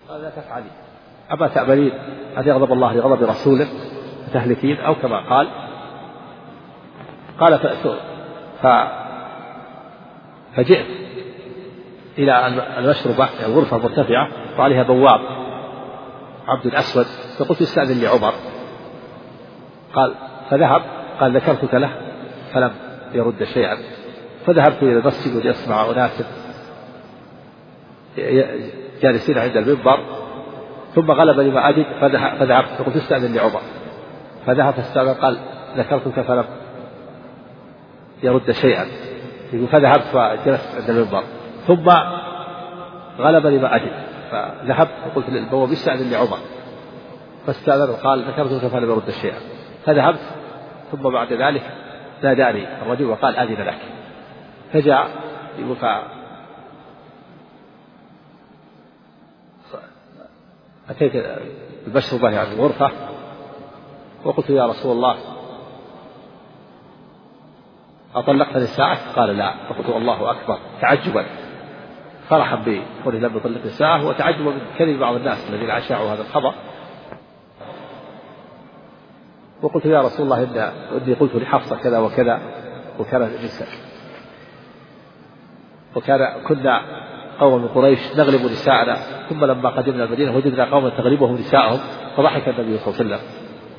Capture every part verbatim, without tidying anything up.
لا تفعلي أما تأملين أن يغضب الله لغضب رسوله فتهلكين، أو كما قال قال ف... فجئت إلى المشربة الغرفة مرتفعة وعليها بواب عبد الأسود، فقلت استأذن لعمر، قال فذهب، قال ذكرتك له فلم يرد شيئا، فذهبت إلى المسجد لأسمع أناس جالسين عند المنبر، ثم غلبني ما أجد فذهبت فقلت استأذن لعمر، فذهب فاستأذن، قال ذكرتك فلم يرد شيئا، فذهبت فجلست عند المنبر، ثم غلبني ما أجد فذهبت فقلت للبواب استأذن لعمر، فاستأذن وقال ذكرتك فلم يرد شيئا، فذهبت، ثم بعد ذلك ناداني الرجل وقال أذن لك، فجاء أتيت المشربة يعني الغرفة وقلت يا رسول الله أطلقت نساءك؟ قال لا، فقلت الله أكبر تعجبا فرحا بقوله لم يطلق نساءه، وتعجبا من كلمة بعض الناس الذين أشاعوا هذا الخبر، وقلت يا رسول الله إن إني قلت لحفصة كذا وكذا، وكان نساء وكان كنا قوم من قريش نغلب نساءنا، ثم لما قدمنا المدينة وجدنا قوما تغلبهم نساءهم، فضحك النبي صلى الله عليه وسلم،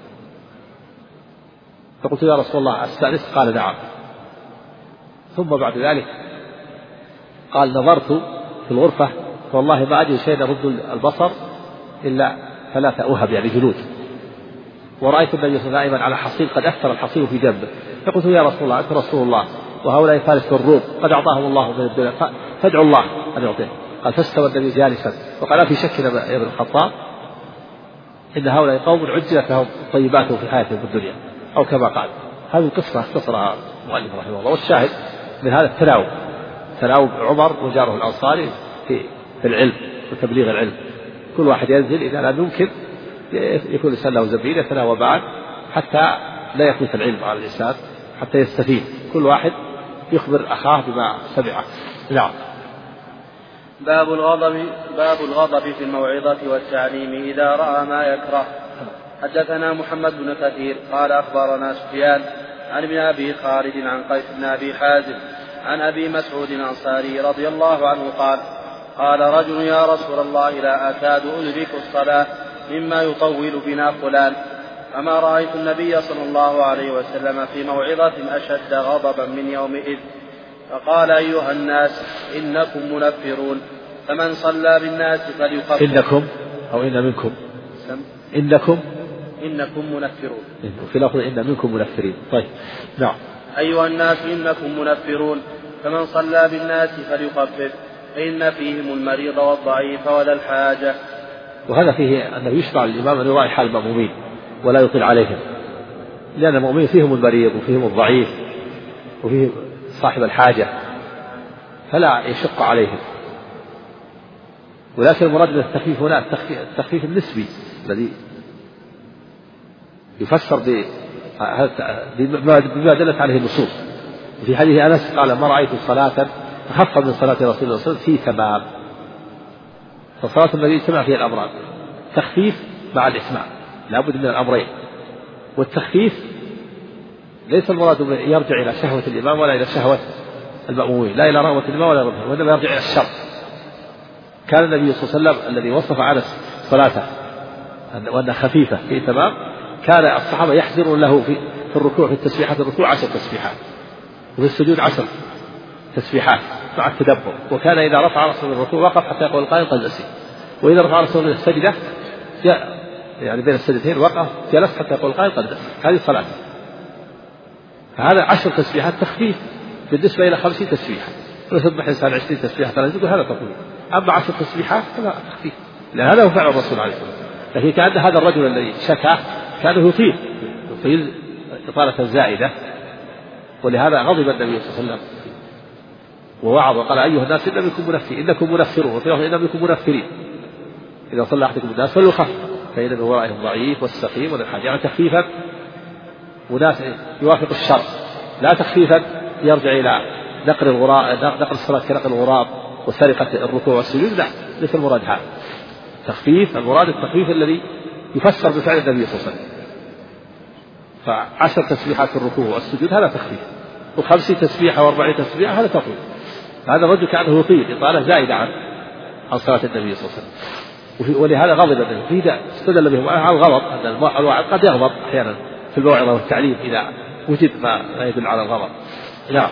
فقلت يا رسول الله أستأنس؟ قال نعم. ثم بعد ذلك قال نظرت في الغرفة فوالله ما أجد شيء يرد البصر إلا ثلاثة أوهب يعني جلود، ورأيت النبي صلى الله عليه وسلم على حصير قد أثر الحصير في جنبه، فقلت يا رسول الله أنت رسول الله وهؤلاء فارس الروم قد أعطاهم الله من الدنيا فادعوا الله أن يعطيه. قال فاستوى النبي جالسا وقال لا في شك يا ابن الخطاب إن هؤلاء قوم عجلت لهم طيباتهم في حياتهم في الدنيا، أو كما قال. هذه القصة اختصرها المؤلف رحمه الله، والشاهد من هذا التناوب تناوب عمر وجاره الأنصاري في في العلم وتبليغ العلم، كل واحد ينزل إذا لم يمكن يكون لسان له زميل يتناوبان حتى لا يفوت العلم على الإنسان، حتى يستفيد كل واحد يخبر أخاه بما سمعه. نعم. باب الغضب باب الغضب في الموعظة والتعليم إذا رأى ما يكره. حدثنا محمد بن كثير قال أخبرنا سفيان عن ابن أبي خالد عن قيس بن أبي حازم عن أبي مسعود الأنصاري رضي الله عنه قال قال رجل يا رسول الله لا أكاد أدرك الصلاة مما يطول بنا فلان، أما رأيت النبي صلى الله عليه وسلم في موعظة أشد غضبا من يومئذ، فقال أيها الناس إنكم منفرون، فمن صلى بالناس فليقبل. إنكم أو إن منكم إنكم إنكم منفرون في لفظ إن منكم منفرين. طيب نعم. أيها الناس إنكم منفرون، فمن صلى بالناس فليقبل، فإن فيهم المريض والضعيف وذا الحاجة. وهذا فيه أنه يشرع الإمام أن يراعي حال المأمومين ولا يطيل عليهم، لأن المؤمنين فيهم المريض وفيهم الضعيف وفيهم صاحب الحاجة فلا يشق عليهم، ولكن المراد من التخفيف هنا التخفيف النسبي الذي يفسر بما دلت عليه النصوص. وفي حديث أنس قال ما رأيت صلاة أخف من صلاة رسول الله صلى الله عليه وسلم في تمام، فصلاة النبي اجتمع فيها الأمران، تخفيف مع الإتمام، لابد من الأمرين. والتخفيف ليس المراد يرجع إلى شهوة الإمام ولا إلى شهوة المأمومين، لا إلى رغبة الإمام ولا رغبة، وإنما يرجع إلى الشر. كان النبي صلى الله عليه وسلم الذي وصف أنس صلاته وأنها خفيفة في تمام، كان الصحابة يحذرون له في في الركوع في التسبيحات الركوع عشر تسبيحات وفي السجود عشر تسبيحات مع التدبر، وكان إذا رفع رأسه من الركوع وقف حتى يقول القائل قد نسي، وإذا رفع رأسه من السجدة يعني بين السجدتين وقف جلس حتى يقول القائل قد نسي. هذه صلاة. فهذا عشر تسبيحات تخفيف بالنسبة إلى خمسين تسبيحة، ويسبح الإنسان عشرين تسبيحة ثلاثين، يقول هذا تطويل. أما عشر تسبيحات هذا تخفيف، لأن هذا هو فعل الرسول عليه الصلاة والسلام. لكن كأن هذا الرجل الذي شكاه كانه يطيل يطيل إطالة زائدة، ولهذا غضب النبي صلى الله عليه وسلم ووعظ وقال أيها الناس إن منكم منفرين إنكم منفرون، وفي لفظ إن منكم منفرين إذا صلى أحدكم الناس فليخفف فإن من ورائهم ضعيف والسقيم وذا الحاجة، يعني تخفيفا وناس يوافق الشر، لا تخفيفا يرجع إلى نقل الغراب نقل الصلاة كنقل الغراب وسرقة الركوع والسجود، لا ليس المراد هذا. تخفيف المراد التخفيف الذي يفسر بفعل النبي صلى الله عليه وسلم. فعشر تسبيحات في الركوع والسجود هذا تخفيف، وخمسين تسبيحة وأربعين تسبيحة هذا تطويل. هذا الرجل كأنه يطيل إطالة زائدة عن عن صلاة النبي صلى الله عليه وسلم، ولهذا غضب النبي. في استدل بهم على الغضب أن الواعظ قد يغضب أحيانا في الموعظة والتعليم إذا وجد ما يدل على الغضب. نعم.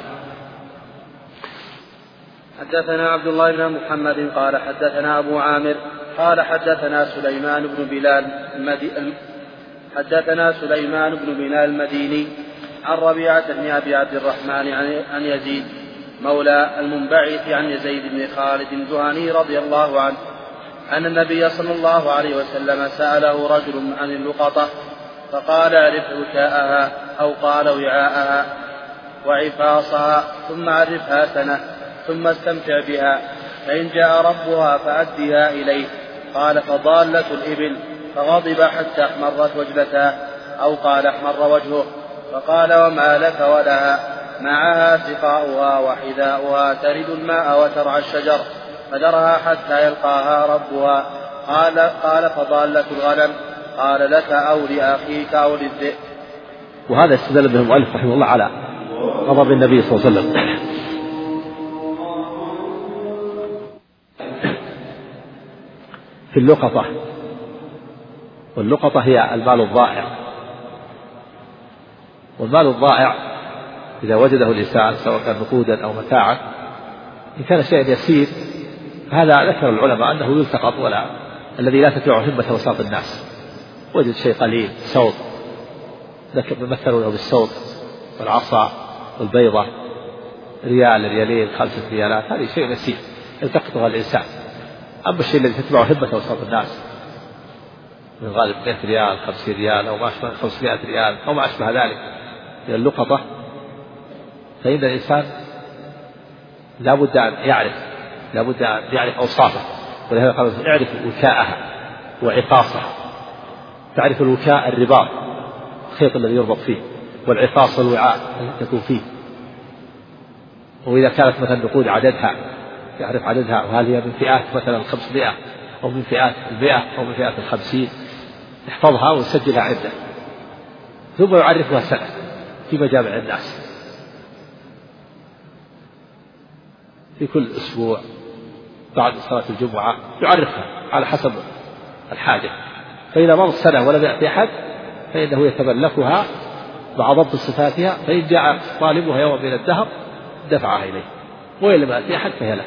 حدثنا عبد الله بن محمد قال حدثنا أبو عامر قال حدثنا سليمان بن بلال المدي... حدثنا سليمان بن بلال المديني عن ربيعة بن أبي عبد الرحمن عن يزيد مولى المنبعث عن يزيد بن خالد الجهني رضي الله عنه أن النبي صلى الله عليه وسلم سأله رجل عن اللقطة فقال اعرف وكاءها أو قال وعاءها وعفاصها ثم عرفها سنة ثم استمتع بها، فإن جاء ربها فأدها إليه. قال فضالة الإبل، فغضب حتى احمرت وجلتاه أو قال احمر وجهه، فقال وما لك ولها؟ معها سقاؤها وحذاؤها ترد الماء وترعى الشجر، فذرها حتى يلقاها ربها. قال, قال فضالة الغنم، قال لك أو لأخيك أو للذئب. وهذا استدل به المؤلف رحمه الله على غضب النبي صلى الله عليه وسلم في اللقطة. واللقطة هي المال الضائع، والمال الضائع إذا وجده الإنسان سواء كان نقودا أو متاعا إن كان شيئا يسير هذا ذكر العلماء أنه يلتقط، ولا الذي لا تتبعه همة وساط الناس. وجد شيء قليل صوت مثلوا له بالصوت والعصا والبيضة ريال ريالين خمسة ريالات، هذه شيء يسير يلتقطها الإنسان. أما الشيء الذي تتبعه همة وساط الناس من غالب مئة ريال خمسين ريال أو ما أشبه خمسمائة ريال أو ما أشبه ذلك من اللقطة، فإن الإنسان لا بد أن يعرف لا بد أن يعرف أوصافه. ولهذا قال اعرف وكاءها وعقاصها. تعرف الوكاء الرباط الخيط الذي يربط فيه، والعقاص الوعاء التي تكون فيه. وإذا كانت مثلا نقود عددها يعرف عددها، وهل هي من فئات مثلا خمسمائة أو من فئات المئة أو من فئات الخمسين، يحفظها ويسجلها عنده، ثم يعرفها سنة في مجامع الناس في كل أسبوع بعد صلاة الجمعة يعرفها على حسب الحاجة. فإذا مرت سنة ولم يأتي أحد فإنه يتملكها مع ضبط صفاتها، فإن جاء طالبها يوم من الدهر دفعها إليه، وإن لم يأتي أحد فهي له.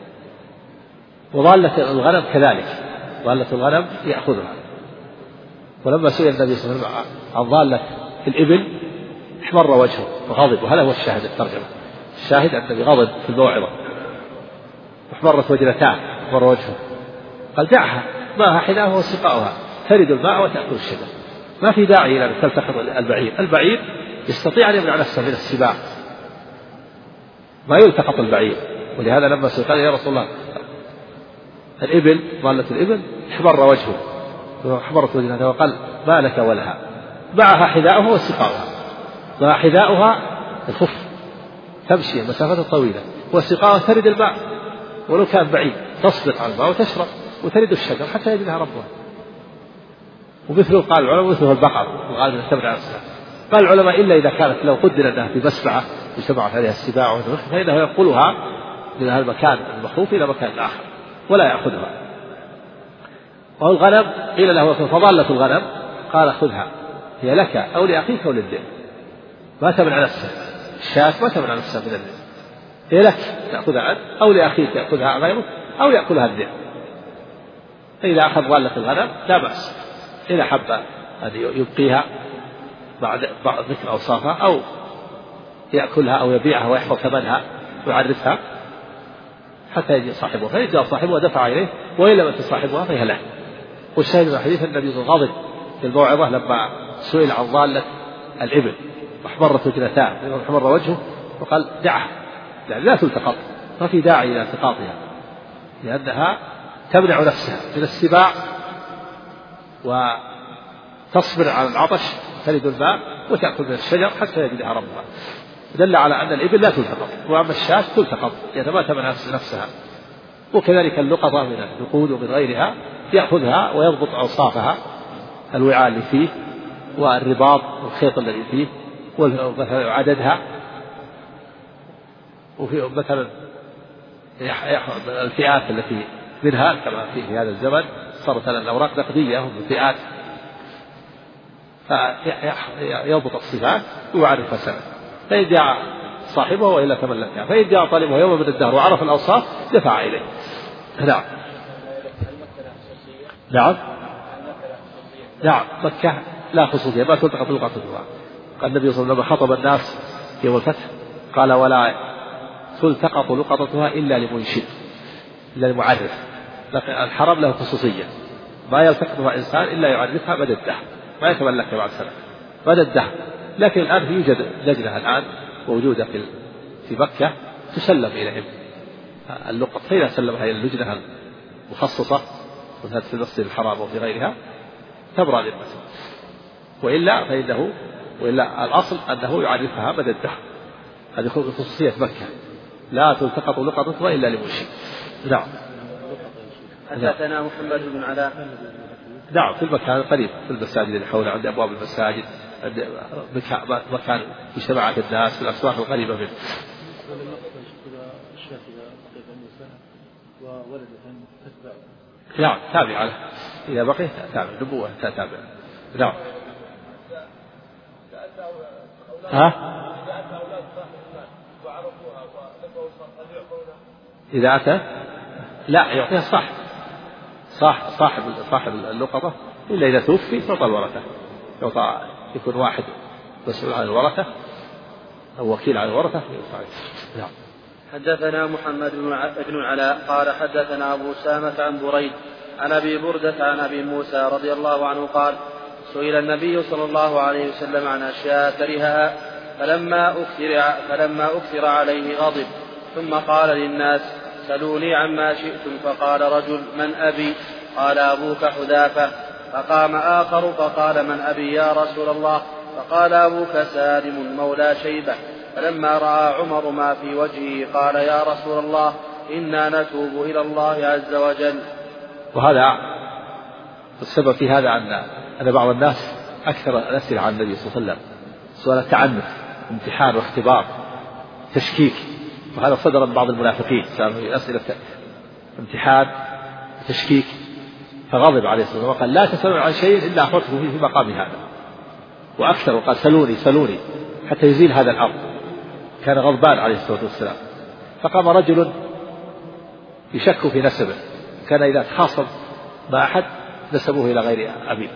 وضالة الغنم كذلك، ضالة الغنم يأخذها. ولما سئل النبي صلى الله عليه وسلم عن ضالة في الإبل احمر وجهه وغضب، وهذا هو الشاهد الترجمة. الشاهد أن النبي غضب في الموعظة واحمرت وجنتاه احمر وجهه، قال دعها ماها حذاؤها وسقاؤها ترد الماء وتأكل الشجر. ما في داعي إلى أن تلتقط البعير، البعير يستطيع أن يمنع نفسه من السباع، ما يلتقط البعير. ولهذا لما سئل قال يا رسول الله الإبل ضالة الإبل احمر وجهه واحمرت وجنتها، وقال ما لك ولها؟ معها حذاؤها وسقاؤها. مع حذاؤها الخف تمشي المسافات الطويلة، وسقاؤها ترد الماء ولو كان بعيد، تصدق على الماء وتشرب وترد الشجر حتى يجدها ربها. ومثله قال العلماء مثله البقر وغالبا تبع نفسها. قال العلماء إلا إذا كانت لو قدر أنها في مسبعة يجتمعت عليها السباع فإنه ينقلها من هذا المكان المخوف إلى مكان آخر ولا يأخذها. وهو الغنم قيل له فضالة الغنم، قال خذها هي لك أو لأخيك أو للذئب. ما تمنع نفسها، الشاة ما تمنع نفسها من الذئب، هي لك تأخذها عنه أو لأخيك يأخذها غيره أو يأكلها الذئب. فإذا أخذ ضالة الغنم لا بأس، إذا حب أن يبقيها بعد ذكر أوصافها أو يأكلها أو يبيعها ويحفظ ثمنها ويعرفها حتى يجي صاحبها، فإن جاء صاحبها دفع إليه، وإن لم يأت صاحبها فهي له. والشاهد من حديث النبي صلى الله عليه وسلم غضب في الموعظة لما سئل عن ضالة الإبل واحمرت وجنتاه واحمر وجهه، وقال دعها يعني لا تلتقط، ما في داعي إلى التقاطها لأنها تمنع نفسها من السباع وتصبر على العطش تلد الماء وتأكل من الشجر حتى يجدها ربها. دل على أن الإبل لا تلتقط، وأما الشاة تلتقط يعني ما تمنع نفسها. وكذلك اللقطة من النقود ومن غيرها يأخذها ويضبط أوصافها، الوعاء اللي فيه والرباط والخيط الذي فيه وعددها، وفي مثلا الفئات التي منها كما في هذا الزمن صارت الأوراق نقدية وفئات، فيضبط الصفات ويعرف سنة، فإن جاء صاحبه وإلا تملكها، فإن جاء طالبه يوم من الدهر وعرف الأوصاف دفع إليه. نعم نعم نعم مكة لا خصوصية، ما تلتقط لقطتها. قال النبي صلى الله عليه وسلم خطب الناس يوم الفتح قال ولا تلتقط لقطتها إلا لمنشد، إلا لمعرف. لكن الحرم له خصوصية، ما يلتقطها إنسان إلا يعرفها مدى الدهر، ما يتملكها بعد سنة مدى الدهر. لكن الآن يوجد لجنة الآن موجودة في في مكة تسلم إليهم اللقط، فإذا سلمها إلى اللجنة المخصصة مثلا في المسجد الحرام وفي غيرها تبرأ للمسجد، وإلا فإنه وإلا الأصل أنه يعرفها مدى الدهر. هذه خصوصية مكة، لا تلتقط لقطتها إلا لمنشد. نعم. حدثنا محمد بن علاء. نعم في المكان القريب، في المساجد اللي حولها، عند أبواب المساجد، عند مكان اجتماعات الناس، في الأسواق القريبة منه. نعم تابع له، إذا بقي تابع نبوة تابع. نعم. ها؟ إذا أتى لا يعطيها صح صح صاحب صاحب اللقطة، إلا إذا توفي تعطى الورثة، يعطى يكون واحد مسؤول عن الورثة أو وكيل عن الورثة. نعم. حدثنا محمد بن العلاء قال حدثنا أبو أسامة عن بريد عن أبي بردة عن أبي موسى رضي الله عنه قال سئل النبي صلى الله عليه وسلم عن أشياء كرهها فلما أكثر, فلما أكثر عليه غضب، ثم قال للناس سلوني عما شئتم، فقال رجل من أبي؟ قال أبوك حذافة. فقام آخر فقال من أبي يا رسول الله؟ فقال أبوك سالم مولى شيبة. فلما رأى عمر ما في وجهه قال يا رسول الله إنا نتوب إلى الله عز وجل. وهذا السبب في هذا أن أن بعض الناس أكثر الأسئلة عن النبي صلى الله عليه وسلم سؤال التعنف، امتحان واختبار، تشكيك، وهذا صدر من بعض المنافقين سألوا أسئلة امتحان وتشكيك، فغضب عليه الصلاة والسلام وقال لا تسألوا عن شيء إلا أخبرته فيه في مقام هذا، وأكثر وقال سلوني سلوني حتى يزيل هذا الأمر، كان غضبان عليه الصلاة والسلام. فقام رجل يشك في نسبه، كان إذا تخاصم مع أحد نسبوه إلى غير أبيه،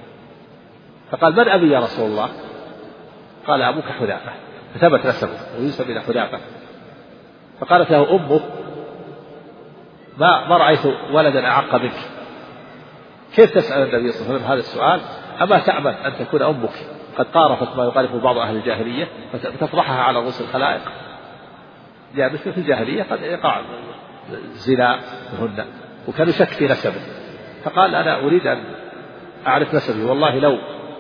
فقال من أبي يا رسول الله؟ قال أبوك حذافة، فثبت نسبه وينسب إلى حذافة. فقالت له أمه ما, ما رأيت ولدا أعق منك، كيف تسأل النبي صلى الله عليه وسلم هذا السؤال؟ أما تعمل أن تكون أمك قد قارفت ما يقارفه بعض أهل الجاهلية فتفضحها على رؤوس الخلائق؟ يعني مثل في الجاهلية قد يقع الزنا بهن، وكان يشك في نسبه، فقال أنا أريد أن أعرف نسبي، والله لو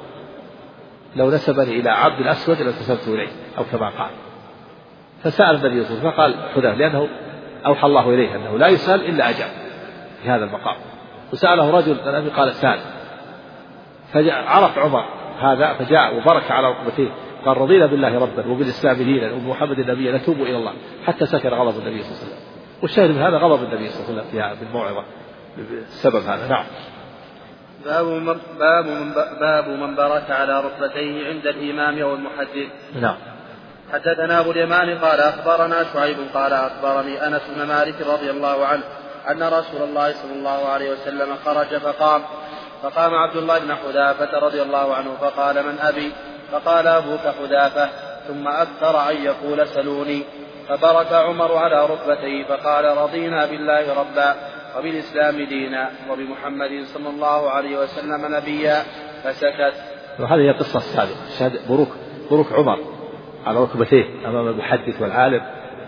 لو نسبني إلى عبد الأسود لانتسبت إليه، أو كما قال. فسأل النبي صلى الله عليه وسلم فقال حذافة، لأنه أوحى الله إليه أنه لا يسأل إلا أجاب في هذا المقام. وسأله رجل من أبي قال سأل، فعرف عمر هذا فجاء وبرك على ركبتيه قال رضينا بالله ربا وبالإسلام دينا وبمحمد نبيا نتوب إلى الله، حتى سكر غضب النبي صلى الله عليه وسلم. والشاهد من هذا غضب النبي صلى الله عليه وسلم بالموعظة بسبب هذا. نعم. باب من, باب من, باب من برك على ركبتيه عند الإمام أو المحدث. نعم. حدثنا أبو اليمان قال أخبرنا شعيب قال أخبرني أنس بن مالك رضي الله عنه أن رسول الله صلى الله عليه وسلم خرج فقام فقام عبد الله بن حذافة رضي الله عنه فقال من أبي؟ فقال أبوك حذافة، ثم أكثر أن يقول سلوني. فبرك عمر على ركبتيه فقال رضينا بالله ربا وبالإسلام دينا وبمحمد صلى الله عليه وسلم نبيا، فسكت. وهذه هي القصة السابقة، شهد بروك بروك عمر على ركبتيه أمام المحدث والعالم،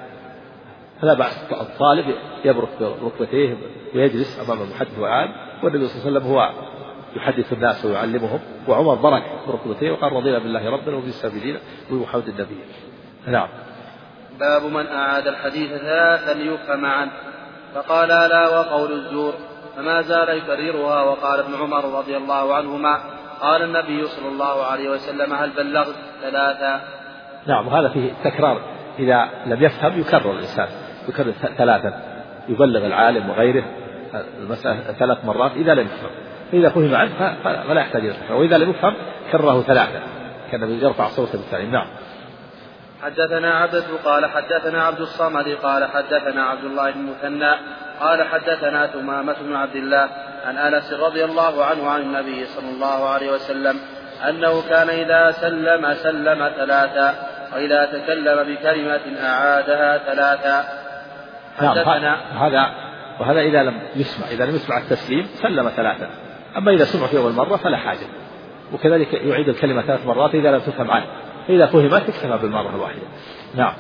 فلا بأس الطالب يبرك بركبتيه ويجلس أمام المحدث والعالم، والنبي صلى الله عليه وسلم هو يحدث الناس ويعلمهم، وعمر برك بركبتيه وقال رضينا بالله ربنا وبالإسلام دينا وبمحمد النبي. نعم. باب من أعاد الحديث ثلاثا ليفهم عنه، فقال لا وقول الزور فما زال يكررها. وقال ابن عمر رضي الله عنهما قال النبي صلى الله عليه وسلم هل بلغت ثلاثا. نعم وهذا فيه تكرار، إذا لم يفهم يكرر الإنسان، يكرر ثلاثا، يبلغ العالم وغيره المسألة ثلاث مرات إذا لم يفهم، فإذا فهم عنه فلا يحتاج إلى التكرار، وإذا لم يفهم كرره ثلاثا كان يرفع صوته بالتعليم. نعم. حدثنا عبدة قال حدثنا عبد الصمد قال حدثنا عبد الله بن مثنى قال حدثنا ثمامة بن عبد الله عن أنس رضي الله عنه عن النبي صلى الله عليه وسلم أنه كان إذا سلم سلم ثلاثا وإذا تكلم بكلمة أعادها ثلاثا. حدثنا هذا وهذا إذا لم يسمع، إذا لم يسمع التسليم سلم ثلاثا، أما إذا سمع في أول مرة فلا حاجة، وكذلك يعيد الكلمة ثلاث مرات إذا لم تفهم عنه، فإذا فهمت تكتفى بالمرة الواحدة. نعم.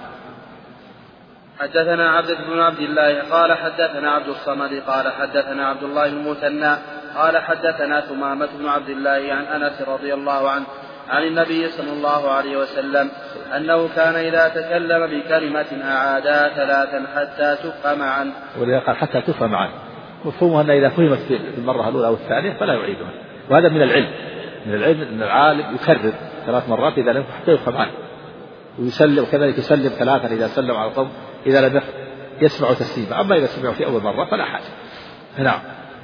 حدثنا عبد بن عبد الله قال حدثنا عبد الصمد قال حدثنا عبد الله بن مثنى قال حدثنا ثمامة بن عبد الله عن أنس رضي الله عنه عن النبي صلى الله عليه وسلم أنه كان إذا تكلم بكلمة أعادها ثلاثا حتى تفهم عنه. ولذا قال حتى تفهم عنه، مفهومها أن إذا فهمت في المرة الأولى أو الثانية فلا يعيدها، وهذا من العلم، من العلم أن العالم يكرر ثلاث مرات إذا لم حتى يفهم عنه، ويسلم كذلك يسلم ثلاثا إذا سلم على القوم إذا لم يسمع تسليما، أما إذا سمعوا في أول مرة فلا حاجة. نعم.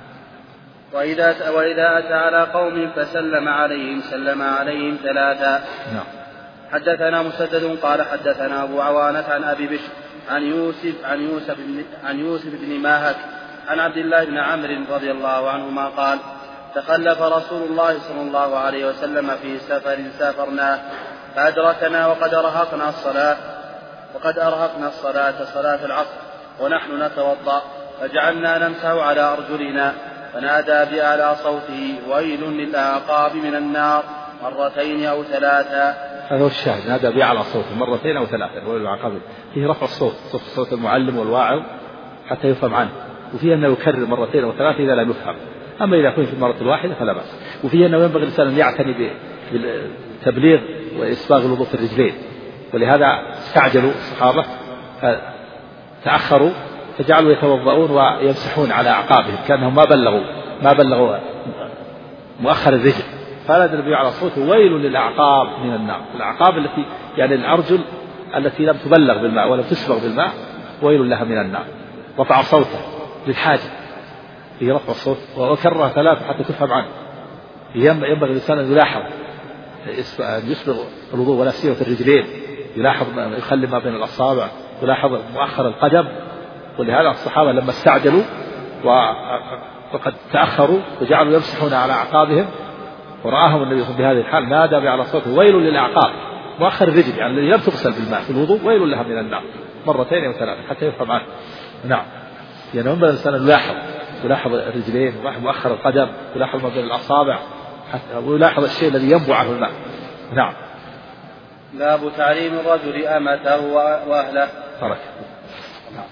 وإذا وإذا أتى على قوم فسلم عليهم سلم عليهم ثلاثا. نعم. حدثنا مسدد قال حدثنا أبو عوانة عن أبي بشر عن يوسف عن يوسف بن عن يوسف بن ماهك عن عبد الله بن عمرو رضي الله عنهما قال تخلف رسول الله صلى الله عليه وسلم في سفر سافرناه فأدركنا وقد أرهقنا الصلاة وقد أرهقنا الصلاة صلاة العصر ونحن نتوضأ فجعلنا نمسح على أرجلنا فنادى بأعلى صوته ويل للأعقاب من النار مرتين أو ثلاثا. هذا هو الشاهد، نادى بأعلى صوته مرتين أو ثلاثا، ويل للأعقاب فيه رفع الصوت، صوت, صوت المعلم والواعظ حتى يفهم عنه، وفيه أنه يكرر مرتين أو ثلاثة إذا لم يفهم، أما إذا كنت في المرة الواحدة فلا بأس. وفيه أنه ينبغي الإنسان أن يعتني بالتبليغ وإسباغ الوضوء في الرجلين، ولهذا استعجلوا الصحابة فتأخروا فجعلوا يتوضؤون ويمسحون على أعقابهم كأنهم ما بلغوا ما بلغوا مؤخر الرجل، فنادى النبي على صوته ويل للأعقاب من النار. الأعقاب التي يعني الأرجل التي لم تبلغ بالماء ولم تسبغ بالماء ويل لها من النار. رفع صوته للحاجة في رفع الصوت وكرر ثلاثة حتى تفهم عنه. ينبغي الإنسان أن يلاحظ أن يسبغ الوضوء ولا سيما في الرجلين، يلاحظ يخلي ما بين الأصابع، يلاحظ مؤخر القدم. ولهذا الصحابة لما استعجلوا وقد تأخروا وجعلوا يمسحون على أعقابهم ورآهم النبي صلى الله عليه وسلم بهذه الحال نادى بأعلى صوته ويل للأعقاب، مؤخر الرجل يعني الذي لم تغسل بالماء في الوضوء ويل لها من النار مرتين أو ثلاثة حتى يفهم عنه. نعم. يعني ينبغي الإنسان أن يلاحظ يلاحظ الرجلين ويلاحظ مؤخر القدم ويلاحظ ما بين الأصابع ويلاحظ الشيء الذي ينبع عنه الماء. نعم. باب تعليم الرجل أمته وأهله. ترك. نعم.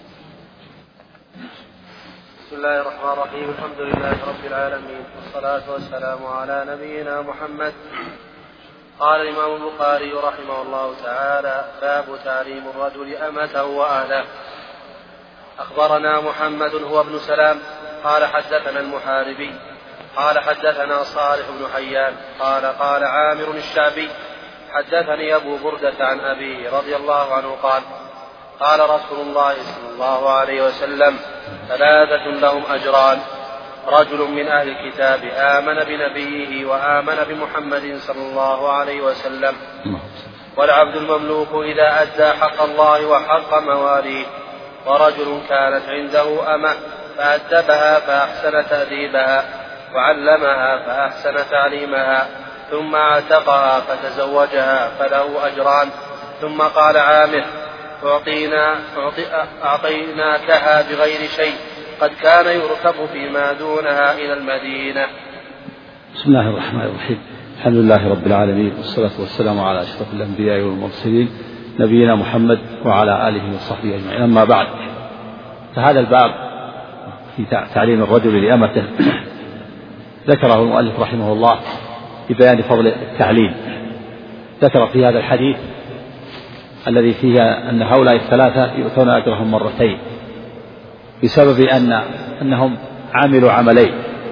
بسم الله الرحمن الرحيم الحمد لله رب العالمين والصلاة والسلام على نبينا محمد. قال الإمام البخاري رحمه الله تعالى باب تعليم الرجل أمته وأهله. أخبرنا محمد هو ابن سلام قال حدثنا المحاربي قال حدثنا صالح بن حيان قال قال عامر الشعبي حدثني أبو بردة عن أبيه رضي الله عنه قال قال رسول الله صلى الله عليه وسلم ثلاثة لهم أجران رجل من أهل الكتاب آمن بنبيه وآمن بمحمد صلى الله عليه وسلم والعبد المملوك إذا أدى حق الله وحق مواليه ورجل كانت عنده أمة فأدبها فأحسن تأديبها وعلمها فأحسن تعليمها ثم اعتقها فتزوجها فله أجران. ثم قال عامر أعطينا أعطيناكها بغير شيء قد كان يركب فيما دونها إلى المدينة. بسم الله الرحمن الرحيم الحمد لله رب العالمين والصلاة والسلام على أشرف الأنبياء والمرسلين نبينا محمد وعلى آله وصحبه أجمعين. أما بعد، فهذا الباب في تعليم الرجل لأمته ذكره المؤلف رحمه الله ببيان فضل التعليم. ذكر في هذا الحديث الذي فيها أن هؤلاء الثلاثة يؤتون أجرهم مرتين بسبب أن أنهم عملوا عملين.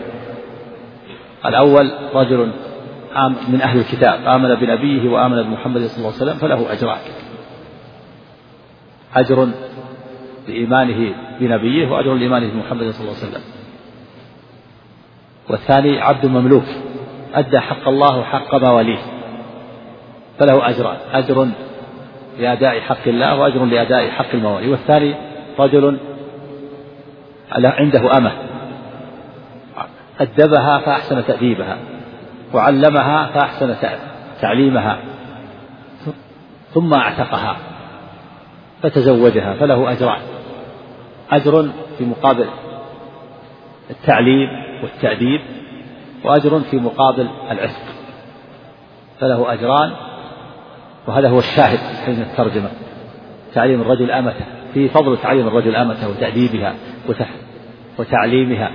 الأول رجل من أهل الكتاب آمن بنبيه وآمن بمحمد صلى الله عليه وسلم فله أجران: أجر لإيمانه بنبيه وأجر لإيمانه بمحمد صلى الله عليه وسلم. والثاني عبد مملوك أدى حق الله وحق مواليه فله أجران: أجر لأداء حق الله وأجر لأداء حق الموالي. والثاني رجل عنده أمة أدبها فأحسن تأديبها وعلمها فأحسن تعليمها ثم اعتقها فتزوجها فله أجران: أجر في مقابل التعليم والتأديب وأجر في مقابل العتق فله أجران. وهذا هو الشاهد حين الترجمة: تعليم الرجل أمته، في فضل تعليم الرجل أمته وتأديبها وتعليمها،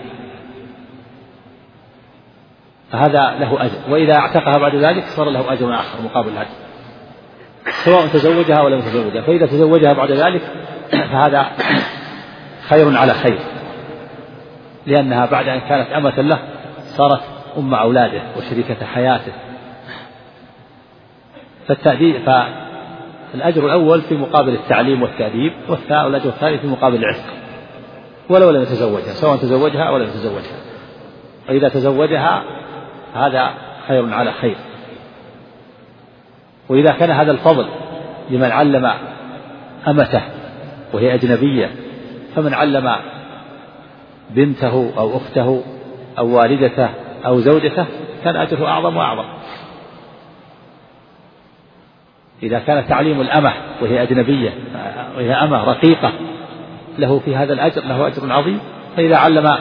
فهذا له أجر. وإذا اعتقها بعد ذلك صار له أجر آخر مقابل الأجر، سواء تزوجها ولا تزوجها. فإذا تزوجها بعد ذلك فهذا خير على خير، لأنها بعد أن كانت أمة له صارت أم أولاده وشريكة حياته. فالتأديب فالأجر الأول في مقابل التعليم والتأديب، والأجر الثاني في مقابل العتق ولو لم يتزوجها، سواء تزوجها أو لم يتزوجها. وإذا تزوجها هذا خير على خير. وإذا كان هذا الفضل لمن علم أمته وهي أجنبية، فمن علم بنته أو أخته أو والدته أو زوجته كان أجره أعظم وأعظم. إذا كان تعليم الأمة وهي أجنبية وهي أمة رقيقة له في هذا الأجر، له أجر عظيم. فإذا علم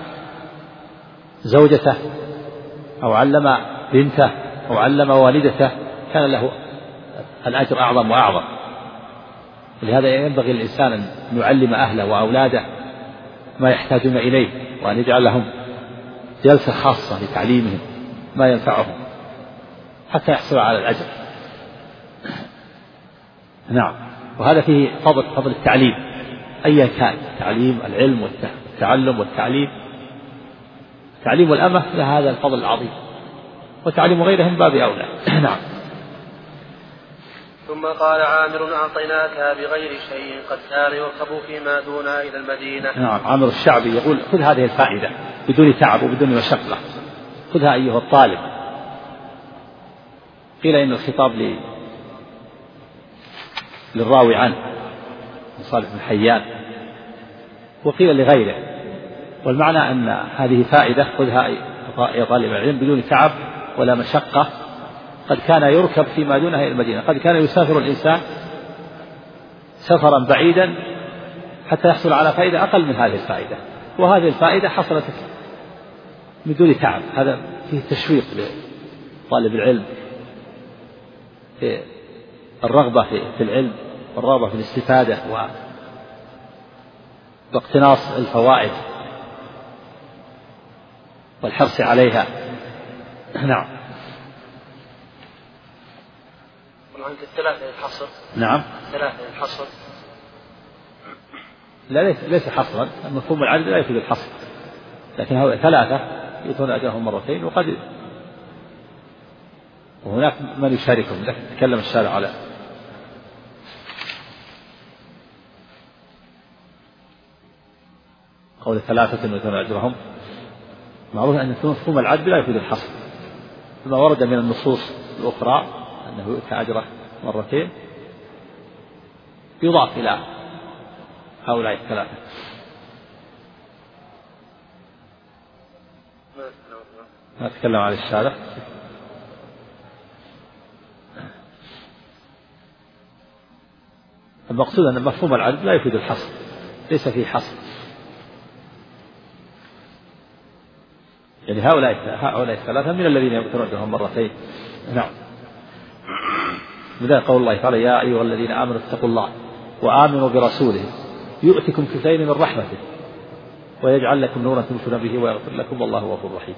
زوجته أو علم بنته أو علم والدته كان له الأجر أعظم وأعظم. ولهذا ينبغي للإنسان أن يعلم أهله وأولاده ما يحتاجون إليه، وأن يجعل لهم جلسة خاصة لتعليمهم ما ينفعهم حتى يحصل على الأجر. نعم. وهذا فيه فضل فضل التعليم أيا كان، تعليم العلم والتعلم والتعليم. تعليم الأمة لهذا الفضل العظيم، وتعليم غيرهم باب أولى. نعم. ثم قال: عامر أعطيناك بغير شيء قد كان يركب فيما دونها إلى المدينة. نعم. عامر الشعبي يقول: خذ هذه الفائدة بدون تعب وبدون مشقة، خذها أيها الطالب. قيل إن الخطاب لي للراوي عنه صالح بن حيان، وقيل لغيره، والمعنى أن هذه فائدة خذها يا طالب العلم بدون تعب ولا مشقة. قد كان يركب فيما دونها إلى المدينة، قد كان يسافر الإنسان سفرا بعيدا حتى يحصل على فائدة أقل من هذه الفائدة، وهذه الفائدة حصلت بدون تعب. هذا فيه تشويق لطالب العلم في الرغبة في العلم والرغبة في الاستفادة واقتناص الفوائد والحرص عليها. نعم. وعنك الثلاثة الحصر. نعم. الثلاثة الحصر. لا ليس حصرا، مفهوم العدد لا يفيد الحصر، لكن هؤلاء ثلاثة يؤتون أجرهم مرتين، وقد وهناك من يشاركهم، لكن تكلم الشارع على قول ثلاثة يؤتون أجرهم. معروف أن مفهوم العدد لا يفيد الحصر، فما ورد من النصوص الأخرى أنه يؤتى أجره مرتين يضاف إلى هؤلاء الثلاثة. ما أتكلم عن الشارع. المقصود أن مفهوم العدد لا يفيد الحصر، ليس فيه حصر. يعني هؤلاء هؤلاء الثلاثة من الذين يؤتون أجرهم مرتين. نعم. لذلك قول الله تعالى: يا أيها الذين آمنوا اتقوا الله وآمنوا برسوله يؤتكم كفلين من رحمته ويجعل لكم نورا تمشون به ويغفر لكم والله غفور رحيم.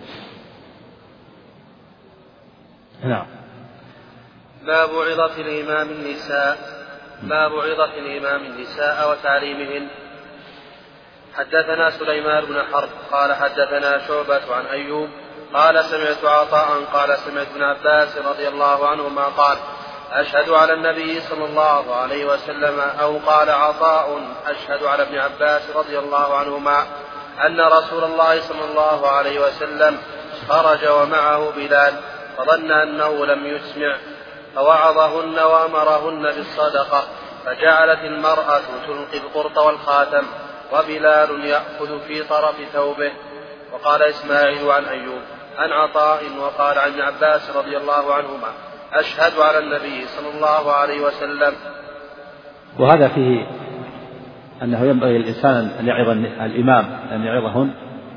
نعم. باب عظة الإمام النساء. باب عظة الإمام النساء وتعليمهن. حدثنا سليمان بن حرب قال حدثنا شعبة عن أيوب قال سمعت عطاء قال سمعت ابن عباس رضي الله عنهما قال أشهد على النبي صلى الله عليه وسلم أو قال عطاء أشهد على ابن عباس رضي الله عنهما أن رسول الله صلى الله عليه وسلم خرج ومعه بلال فظن أنه لم يسمع فوعظهن وأمرهن بالصدقة فجعلت المرأة تلقي القرط والخاتم وبلال يأخذ في طرف ثوبه. وقال إسماعيل عن أيوب عن عطاء وقال عن ابن عباس رضي الله عنهما أشهد على النبي صلى الله عليه وسلم. وهذا فيه أنه ينبغي الإنسان أن يعظ الإمام أن يعظهن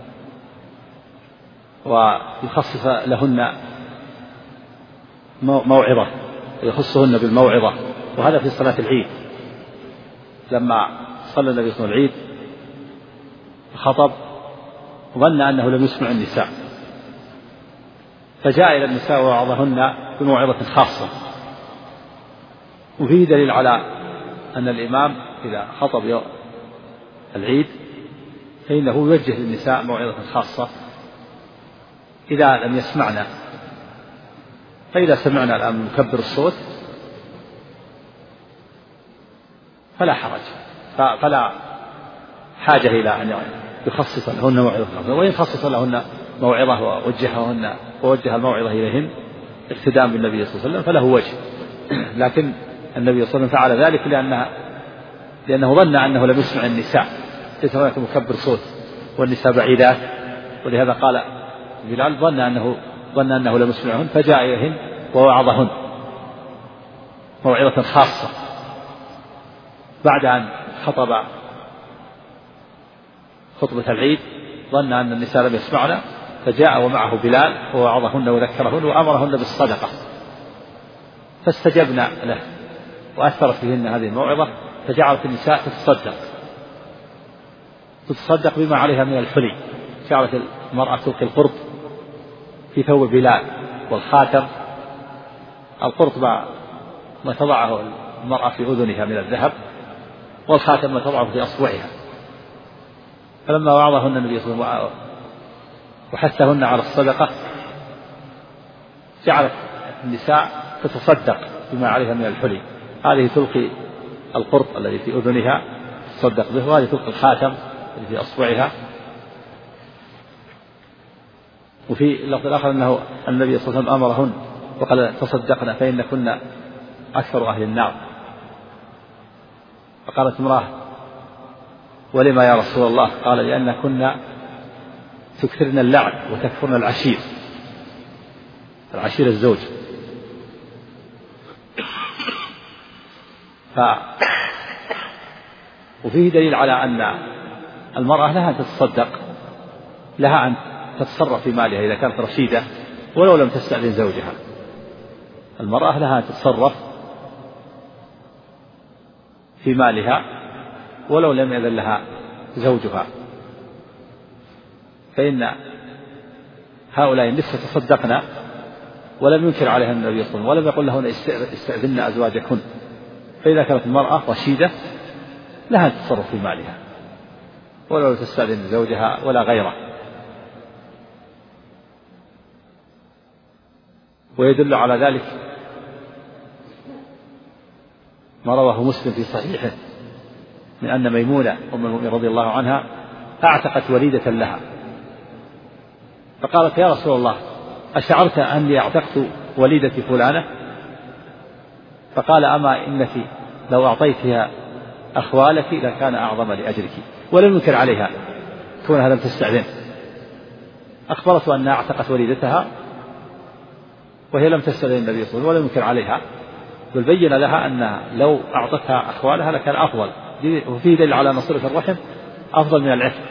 ويخصص لهن موعظة ويخصهن بالموعظة. وهذا في صلاة العيد لما صلى النبي صلى الله عليه وسلم العيد خطب وظن أنه لم يسمع النساء فجاء إلى النساء ووعظهن بموعظة خاصة. وفيه دليل على أن الإمام إذا خطب يوم العيد فإنه يوجه للنساء موعظة خاصة إذا لم يسمعنا. فإذا سمعنا الآن نكبر الصوت فلا حرج فلا حاجة إلى أن يخصص لهن موعظة. وإن خصص لهن موعظة ووجههن ووجه الموعظة إليهن اقتداء بالنبي صلى الله عليه وسلم فله وجه. لكن النبي صلى الله عليه وسلم فعل ذلك لأنها لأنه ظن أنه لم يسمع النساء ليس هناك مكبر صوت والنساء بعيدات. ولهذا قال بلال ظن أنه ظن أنه لم يسمعهن فجاء إليهن ووعظهن موعظة خاصة بعد أن خطب خطبة العيد ظن أن النساء لم يسمعن فجاء ومعه بلال ووعظهن وذكرهن وأمرهن بالصدقة فاستجبنا له وأثرت فيهن هذه الموعظة فجعلت النساء تتصدق تتصدق بما عليها من الحلي. جعلت المرأة تلقي القرط في ثوب بلال والخاتم. القرط ما تضعه المرأة في أذنها من الذهب والخاتم ما تضعه في أصبعها. فلما وعظهن النبي صلى الله عليه وسلم وحثهن على الصدقة جعلت النساء تتصدق بما عليها من الحلي. هذه تلقي القرط الذي في أذنها تصدق به وهذه تلقي الخاتم الذي في أصبعها. وفي اللفظ الآخر أنه النبي صلى الله عليه وسلم أمرهن وقال تصدقنا فإن كنا أكثر أهل النار. فقالت امرأة ولما يا رسول الله؟ قال لأن كنا تكثرن اللعن وتكفرن العشير. العشير الزوج. ف... وفيه دليل على أن المرأة لها أن تتصدق لها أن تتصرف في مالها إذا كانت رشيدة ولو لم تستأذن زوجها. المرأة لها أن تتصرف في مالها ولو لم يأذن لها زوجها. فإن هؤلاء النساء تصدقنا ولم ينكر عليها النبي صلى الله عليه وسلم ولم يقل لهن استأذن أزواجكن. فإذا كانت المرأة رشيدة لها أن تتصرف في مالها ولو تستأذن زوجها ولا غيره. ويدل على ذلك ما رواه مسلم في صحيحه من أن ميمونة أم المؤمنين رضي الله عنها أعتقت وليدة لها فقالت يا رسول الله أشعرت أني أعتقت وليدتي فلانة؟ فقال أما إنك لو أعطيتها أخوالك لكان أعظم لأجرك. ولم ينكر عليها كونها لم تستأذن. أخبرت أنها اعتقت وليدتها وهي لم تستأذن النبي صلى الله عليه وسلم ولم ينكر عليها بل بين لها أنها لو أعطتها أخوالها لكان أفضل. وفيه دليل على أن صلة الرحم أفضل من العتق.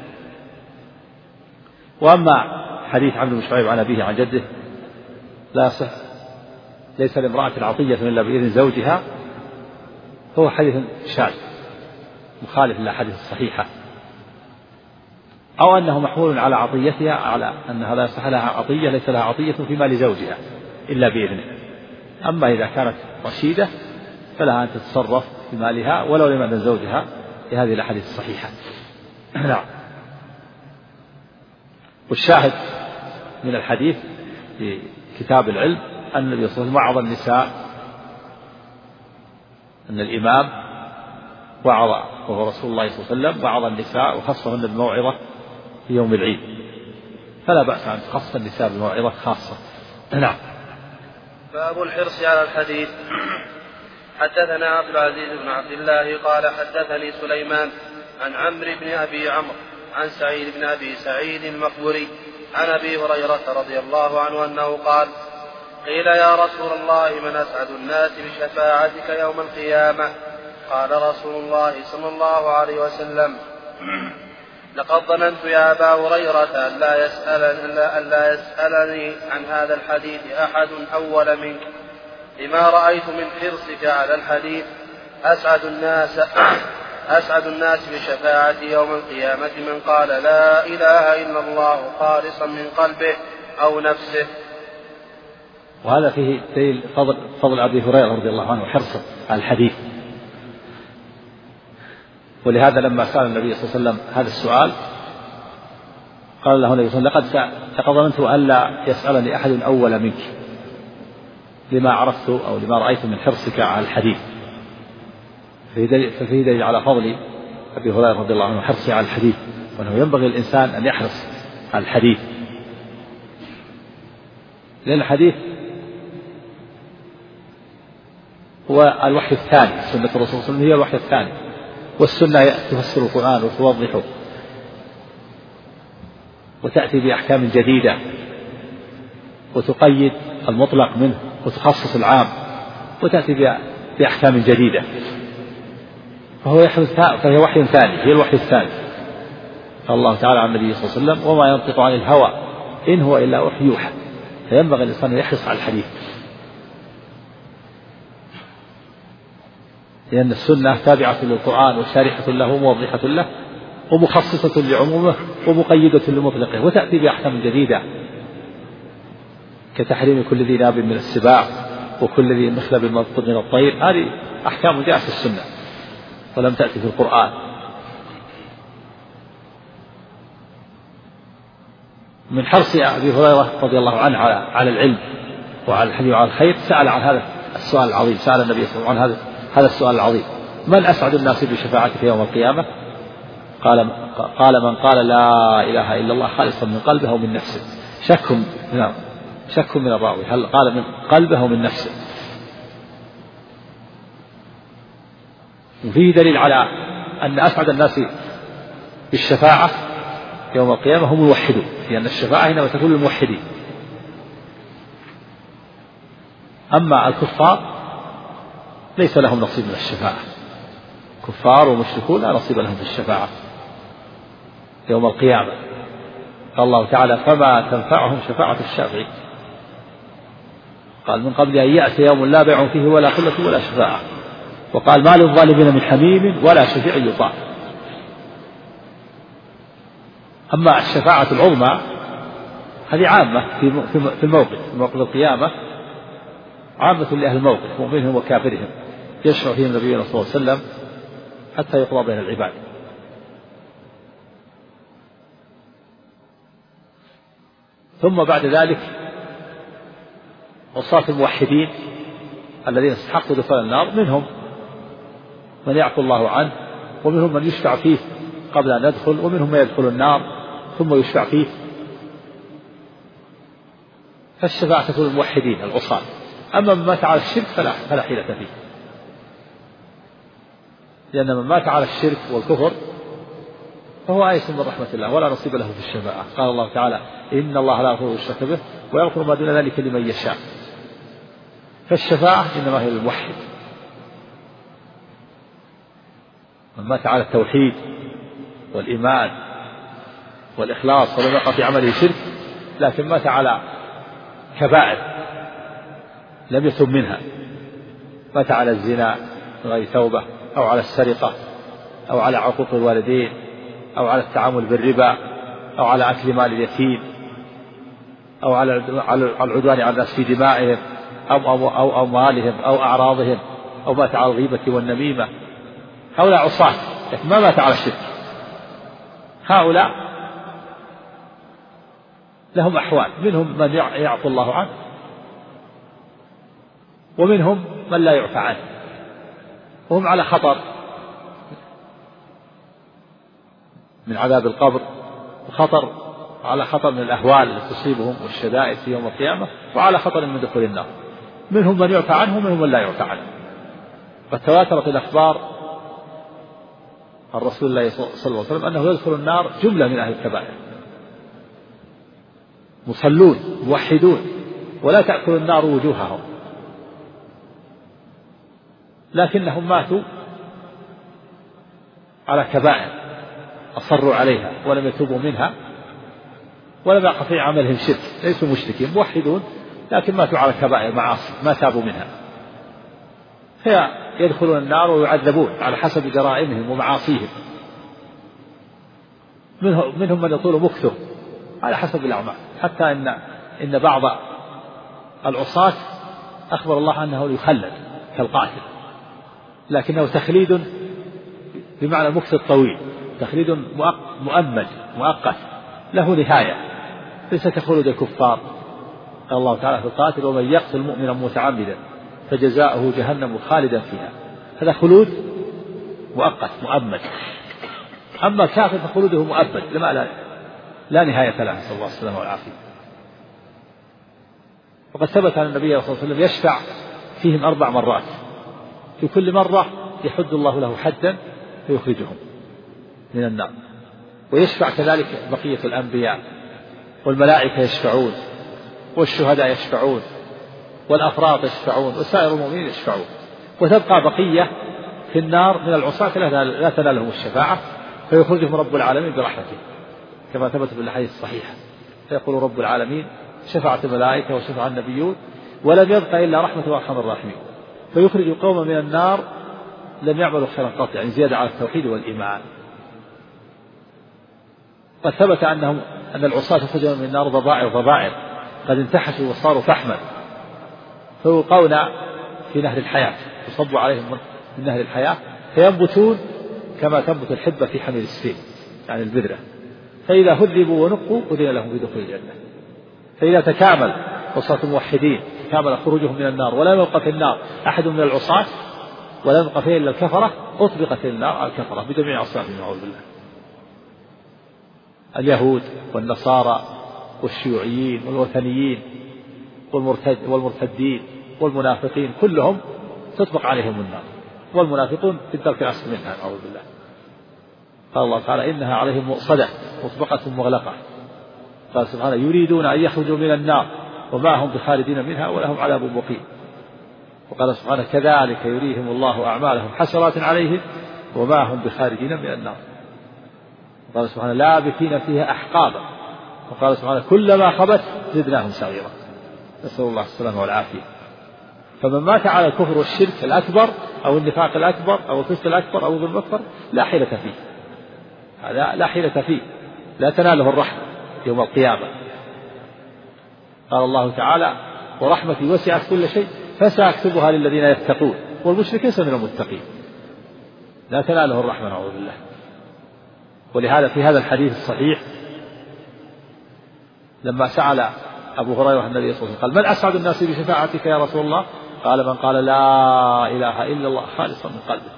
وأما حديث عبد بن شعيب عن أبيه عن جده لا يصح ليس لامرأة عطية إلا بإذن زوجها هو حديث شاذ مخالف للأحاديث الصحيحة. أو أنه محمول على عطيتها على أنها لا يصح لها عطية ليس لها عطية في مال زوجها إلا بإذنه. أما إذا كانت رشيدة فلها أن تتصرف في مالها ولو لم يأذن زوجها في هذه الأحاديث الصحيحة. نعم. والشاهد من الحديث في كتاب العلم أن النبي صلى الله عليه وسلم وعظ النساء، أن الإمام وعظ وهو رسول الله صلى الله عليه وسلم وعظ النساء وخصهن بالموعظة في يوم العيد، فلا بأس أن تخص النساء بالموعظة خاصة. نعم. باب الحرص على الحديث. حدثنا عبد العزيز بن عبد الله قال حدثني سليمان عن عمرو بن أبي عمرو عن سعيد بن أبي سعيد المقبري عن أبي هريرة رضي الله عنه أنه قال: قيل يا رسول الله من أسعد الناس بشفاعتك يوم القيامة؟ قال رسول الله صلى الله عليه وسلم: لقد ظننت يا أبا هريرة أن لا يسألني, أن لا يسألني عن هذا الحديث أحد أول منك، لما رأيت من حرصك على الحديث. أسعد الناس أسعد الناس بشفاعتي يوم القيامة من قال لا إله إلا الله خالصا من قلبه أو نفسه. وهذا فيه دليل فضل, فضل أبي هريرة رضي الله عنه وحرصه على الحديث. ولهذا لما سأل النبي صلى الله عليه وسلم هذا السؤال قال له النبي صلى الله عليه وسلم: لقد ظننت أن لا يسألني أحد أول منك، لما عرفت أو لما رأيت من حرصك على الحديث. ففيه دليل على فضل أبي هريرة رضي الله عنه وحرصه على الحديث، وأنه ينبغي الإنسان أن يحرص على الحديث، لأن الحديث هو الوحي الثاني. سنة الرسول صلى الله عليه وسلم هي الوحي الثاني، والسنة تفسر القرآن وتوضحه وتأتي بأحكام جديدة وتقيد المطلق منه وتخصص العام وتأتي بأحكام جديدة، فهو فهي وحي ثاني، هي الوحي الثاني. قال الله تعالى عن النبي صلى الله عليه وسلم: وما ينطق عن الهوى إن هو إلا وحي يوحى. فينبغي الإنسان أن يحرص على الحديث، لأن السنة تابعة للقرآن وشارحة له وموضحة له ومخصصة لعمومه ومقيدة لمطلقه، وتأتي بأحكام جديدة كتحريم كل ذي ناب من السباع وكل ذي مخلب منطق من الطير. هذه أحكام جاءت في السنة ولم تأتي في القرآن. من حرص أبي هريرة رضي الله عنه على العلم وعلى الحديث وعلى الخير سأل عن هذا السؤال العظيم، سأل النبي صلى الله عليه وسلم عن هذا هذا السؤال العظيم: من أسعد الناس بشفاعتك يوم القيامة؟ قال قال من قال لا إله إلا الله خالصا من قلبه ومن نفسه. شك نعم شك من الراوي هل قال من قلبه ومن نفسه. وفيه دليل على أن أسعد الناس بالشفاعة يوم القيامة هم الموحدون، لأن الشفاعة هنا تكون للموحدين. أما الكفار ليس لهم نصيب من الشفاعة، كفار ومشركون لا نصيب لهم في الشفاعة يوم القيامة. قال الله تعالى: فما تنفعهم شفاعة الشافعين. قال: من قبل أن يأتي يوم لا بيع فيه ولا خلة ولا شفاعة. وقال: ما للظالمين من حميم ولا شفيع يطاع. أما الشفاعة العظمى هذه عامة في الموقف في موقف القيامة، عامة لأهل الموقف مؤمنهم وكافرهم، يشفع فيهم نبينا صلى الله عليه وسلم حتى يقضى بين العباد. ثم بعد ذلك وصاف الموحدين الذين استحقوا دخول النار، منهم من يعفو الله عنه، ومنهم من يشفع فيه قبل أن يدخل، ومنهم من يدخل النار ثم يشفع فيه. فالشفاعة تكون الموحدين العصاة. أما من مات على الشرك فلا, فلا حيلة فيه، لأن من مات على الشرك والكفر فهو آيس من رحمة الله ولا نصيب له في الشفاعة. قال الله تعالى: إن الله لا يغفر الشرك به ويغفر ما دون ذلك لمن يشاء. فالشفاعة إنما هي للموحد، من مات على التوحيد والإيمان والإخلاص ولم يقع في عمله شرك، لكن مات على كبائر لم يتب منها، مات على الزنا من غير توبة، أو على السرقة، أو على عقوق الوالدين، أو على التعامل بالربا، أو على أكل مال اليتيم، أو على العدوان على الناس في دمائهم أو, أو, أو أموالهم أو أعراضهم، أو مات على الغيبة والنميمة، هؤلاء عصاة، لكن ما مات على الشرك. هؤلاء لهم أحوال، منهم من يعفو الله عنه ومنهم من لا يعفى عنه، وهم على خطر من عذاب القبر، وخطر على خطر من الأهوال التي تصيبهم والشدائد في يوم القيامة، وعلى خطر من دخول النار. منهم من يعفى عنه ومنهم من لا يعفى عنه. قد تواترت الأخبار عن رسول الله صلى الله عليه وسلم أنه يدخل النار جملة من أهل الكبائر، مصلون موحدون ولا تأكل النار وجوههم، لكنهم ماتوا على كبائر أصروا عليها ولم يتوبوا منها، ولم يقع في عملهم شرك، ليسوا مشركين موحدون لكن ماتوا على كبائر معاصي ما تابوا منها، فيدخلون النار ويعذبون على حسب جرائمهم ومعاصيهم. منهم من يطول مكثه على حسب الأعمال، حتى إن إن بعض العصاة أخبر الله أنه يخلد كالقاتل، لكنه تخليد بمعنى المكث الطويل، تخليد مؤمد مؤقت له نهاية، ليس كخلود الكفار. قال الله تعالى في القاتل: ومن يقتل مؤمنا متعمدا فجزاؤه جهنم خالدا فيها. هذا خلود مؤقت مؤمد. أما الكافر فخلوده مؤبد لما لا, لا نهاية له، نسأل الله السلامة والعافية. وقد ثبت أن النبي صلى الله عليه وسلم يشفع فيهم أربع مرات، في كل مرة يحد الله له حدا فيخرجهم من النار، ويشفع كذلك بقية الأنبياء، والملائكة يشفعون، والشهداء يشفعون، والأفراط يشفعون، وسائر المؤمنين يشفعون، وتبقى بقية في النار من العصاة لا تنالهم الشفاعة فيخرجهم رب العالمين برحمته، كما ثبت في الحديث الصحيح. فيقول رب العالمين: شفعت الملائكة وشفع النبيون ولم يبقى إلا رحمة وأرحم الراحمين، فيخرج قوما من النار لم يعملوا خيرا قط، يعني زيادة على التوحيد والإيمان. قد ثبت أنهم أن العصاة يخرجون من النار ضبائر ضبائر قد انتحشوا وصاروا فحما، فيلقون في نهر الحياة، يصب عليهم من نهر الحياة فينبتون كما تنبت الحبة في حميل السيل، يعني البذرة، فإذا هذبوا ونقوا أذن لهم بدخول الجنة. فإذا تكامل عصاة الموحدين تكامل خروجهم من النار ولم يبق في النار أحد من العصاة ولم يبق فيه إلا الكفرة، أطبقت النار على الكفرة بجميع أصنافهم نعوذ بالله. اليهود والنصارى والشيوعيين والوثنيين والمرتد والمرتدين والمنافقين كلهم تطبق عليهم النار، والمنافقون في الدرك الأسفل منها نعوذ بالله. قال الله تعالى: إنها عليهم مؤصدة مطبقة مغلقة. قال سبحانه: يريدون أن يخرجوا من النار وما هم بخالدين منها ولهم عذاب مقيم. وقال سبحانه: كذلك يريهم الله أعمالهم حسرات عليهم وما هم بخارجين من النار. وقال سبحانه: لابثين فيها أحقابا. وقال سبحانه: كلما خبت زدناهم سعيرا. نسأل الله السلامة والعافية. فمن مات على الكفر والشرك الأكبر أو النفاق الأكبر أو الكفر الأكبر أو الظلم الأكبر لا حيلة فيه، هذا لا حيلة فيه، لا تناله الرحمة يوم القيامة. قال الله تعالى: ورحمتي وسعت كل شيء فسأكتبها للذين يتقون والمشرك ليس من المتقين، لا تناله الرحمة نعوذ بالله. ولهذا في هذا الحديث الصحيح لما سأل أبو هريرة النبي صلى الله عليه وسلم قال: من أسعد الناس بشفاعتك يا رسول الله؟ قال: من قال لا إله إلا الله خالصا من قلبه.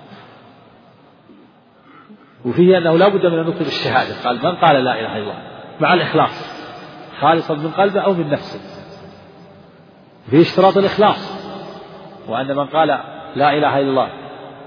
وفيه أنه لا بد من النطق بالشهادة، قال: من قال لا إله إلا الله مع الإخلاص خالصا من قلبه أو من نفسه. فيه اشتراط الإخلاص، وأن من قال لا إله إلا الله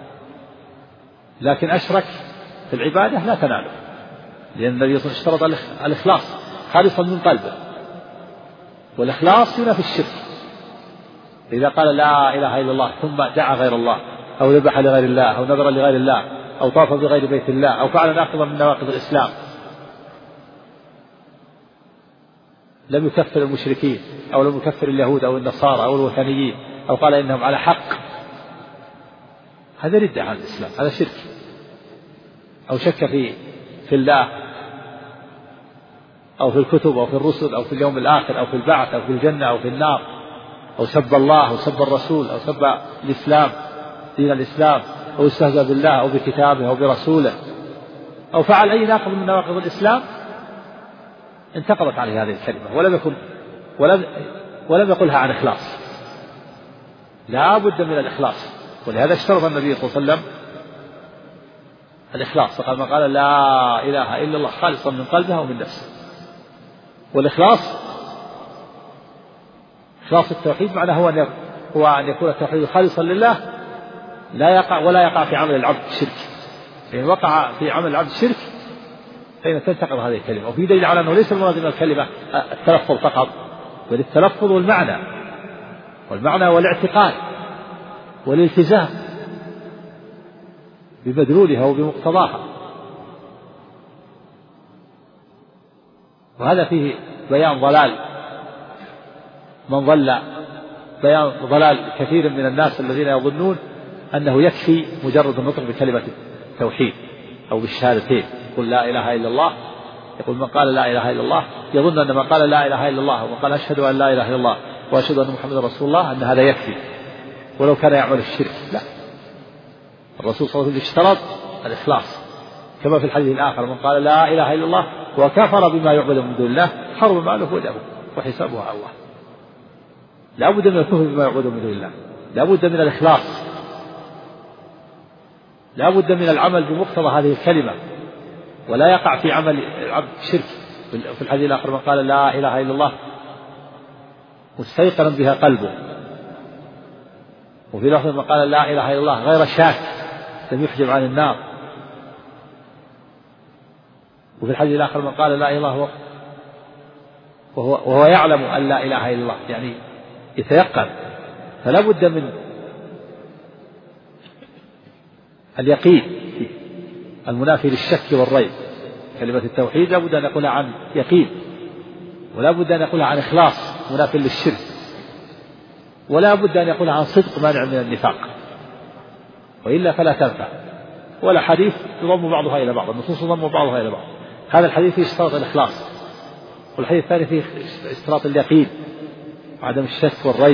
لكن أشرك في العبادة لا تناله، لأن النبي صلى الله عليه وسلم اشترط الإخلاص خالصا من قلبه، والإخلاص ينافي الشرك. إذا قال لا إله إلا الله ثم دعا غير الله أو ذبح لغير الله أو نذر لغير الله أو طاف بغير بيت الله أو فعل ناقضا من نواقض الإسلام لم يكفر المشركين أو لم يكفر اليهود أو النصارى أو الوثنيين أو قال إنهم على حق، هذا ردة عن الإسلام، هذا شرك. أو شك في في الله أو في الكتب أو في الرسل أو في اليوم الآخر أو في البعث أو في الجنة أو في النار، أو سب الله أو سب الرسول أو سب الإسلام دين الإسلام أو استهزأ بالله أو بكتابه أو برسوله أو فعل أي ناقض من نواقض الإسلام انتقضت عليه هذه الكلمة، ولم يكن ولم ولم يقلها عن إخلاص. لا بد من الإخلاص، ولهذا اشترط النبي صلى الله عليه وسلم الإخلاص، فقال من قال لا إله إلا الله خالصا من قلبها ومن نفسه. والإخلاص إخلاص التوحيد معناه هو أن هو أن يكون التوحيد خالصا لله، لا يقع ولا يقع في عمل العبد شرك. فإن وقع في عمل العبد شرك فإن تنتقض هذه الكلمة. وفي دليل على أنه ليس المراد من الكلمة التلفظ فقط، بل التلفظ والمعنى، والمعنى والاعتقاد والالتزام بمدلولها وبمقتضاها. وهذا فيه بيان ضلال من ضل، بيان ضلال كثير من الناس الذين يظنون أنه يكفي مجرد النطق بكلمة التوحيد أو بالشهادتين، يقول لا إله إلا الله، يقول من قال لا إله إلا الله يظن أن من قال لا إله إلا الله وقال أشهد أن لا إله إلا الله وأشهد أن محمد رسول الله أن هذا يكفي ولو كان يعمل الشرك. لا، الرسول صلى الله عليه وسلم اشترط الإخلاص، كما في الحديث الآخر من قال لا إله إلا الله وكفر بما يعبد من دون الله حرم ماله ودمه وحسابه على الله. لا بد من الكفر بما يعبد من دون الله، لا بد من الإخلاص، لا بد من العمل بمقتضى هذه الكلمة، ولا يقع في عمل العبد شرك. في الحديث الآخر من قال لا إله إلا الله مستيقنا بها قلبه، وفي لفظ من قال لا إله إلا الله غير شاك لم يحجب عن النار، وفي الحديث الآخر من قال لا إله إلا الله وهو, وهو يعلم أن لا إله إلا الله، يعني يتيقن. فلا بد من اليقين المنافي للشك والريب. كلمة التوحيد لا بد أن يقولها عن يقين، ولا بد أن يقولها عن إخلاص منافي للشرك، ولا بد أن يقولها عن صدق مانع من النفاق، وإلا فلا تنفع. ولا حديث يضم بعضها إلى بعض، النصوص يضم بعضها إلى بعض. هذا الحديث فيه اشتراط الإخلاص، والحديث الثاني فيه اشتراط اليقين وعدم الشك والريب.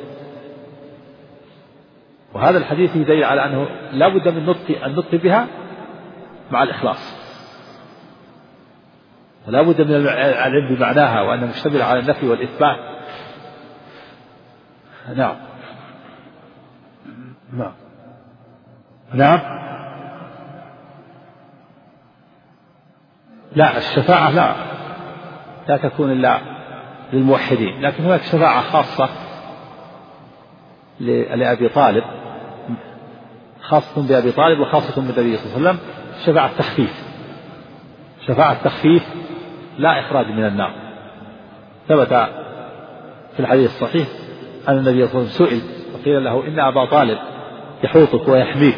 وهذا الحديث يدل على أنه لا بد من نطق النطق بها مع الإخلاص، ولا بد من العلم بمعناها وأنها مشتملة على النفي والإثبات. نعم نعم نعم لا، الشفاعة لا لا تكون إلا للموحدين، لكن هناك شفاعة خاصة لأبي طالب، خاصة بأبي طالب وخاصة بالنبي صلى الله عليه وسلم، شفاعة التخفيف. شفاعة التخفيف لا إخراج من النار. ثبت في الحديث الصحيح أن النبي صلى الله عليه وسلم سئل وقيل له إن أبا طالب يحوطك ويحميك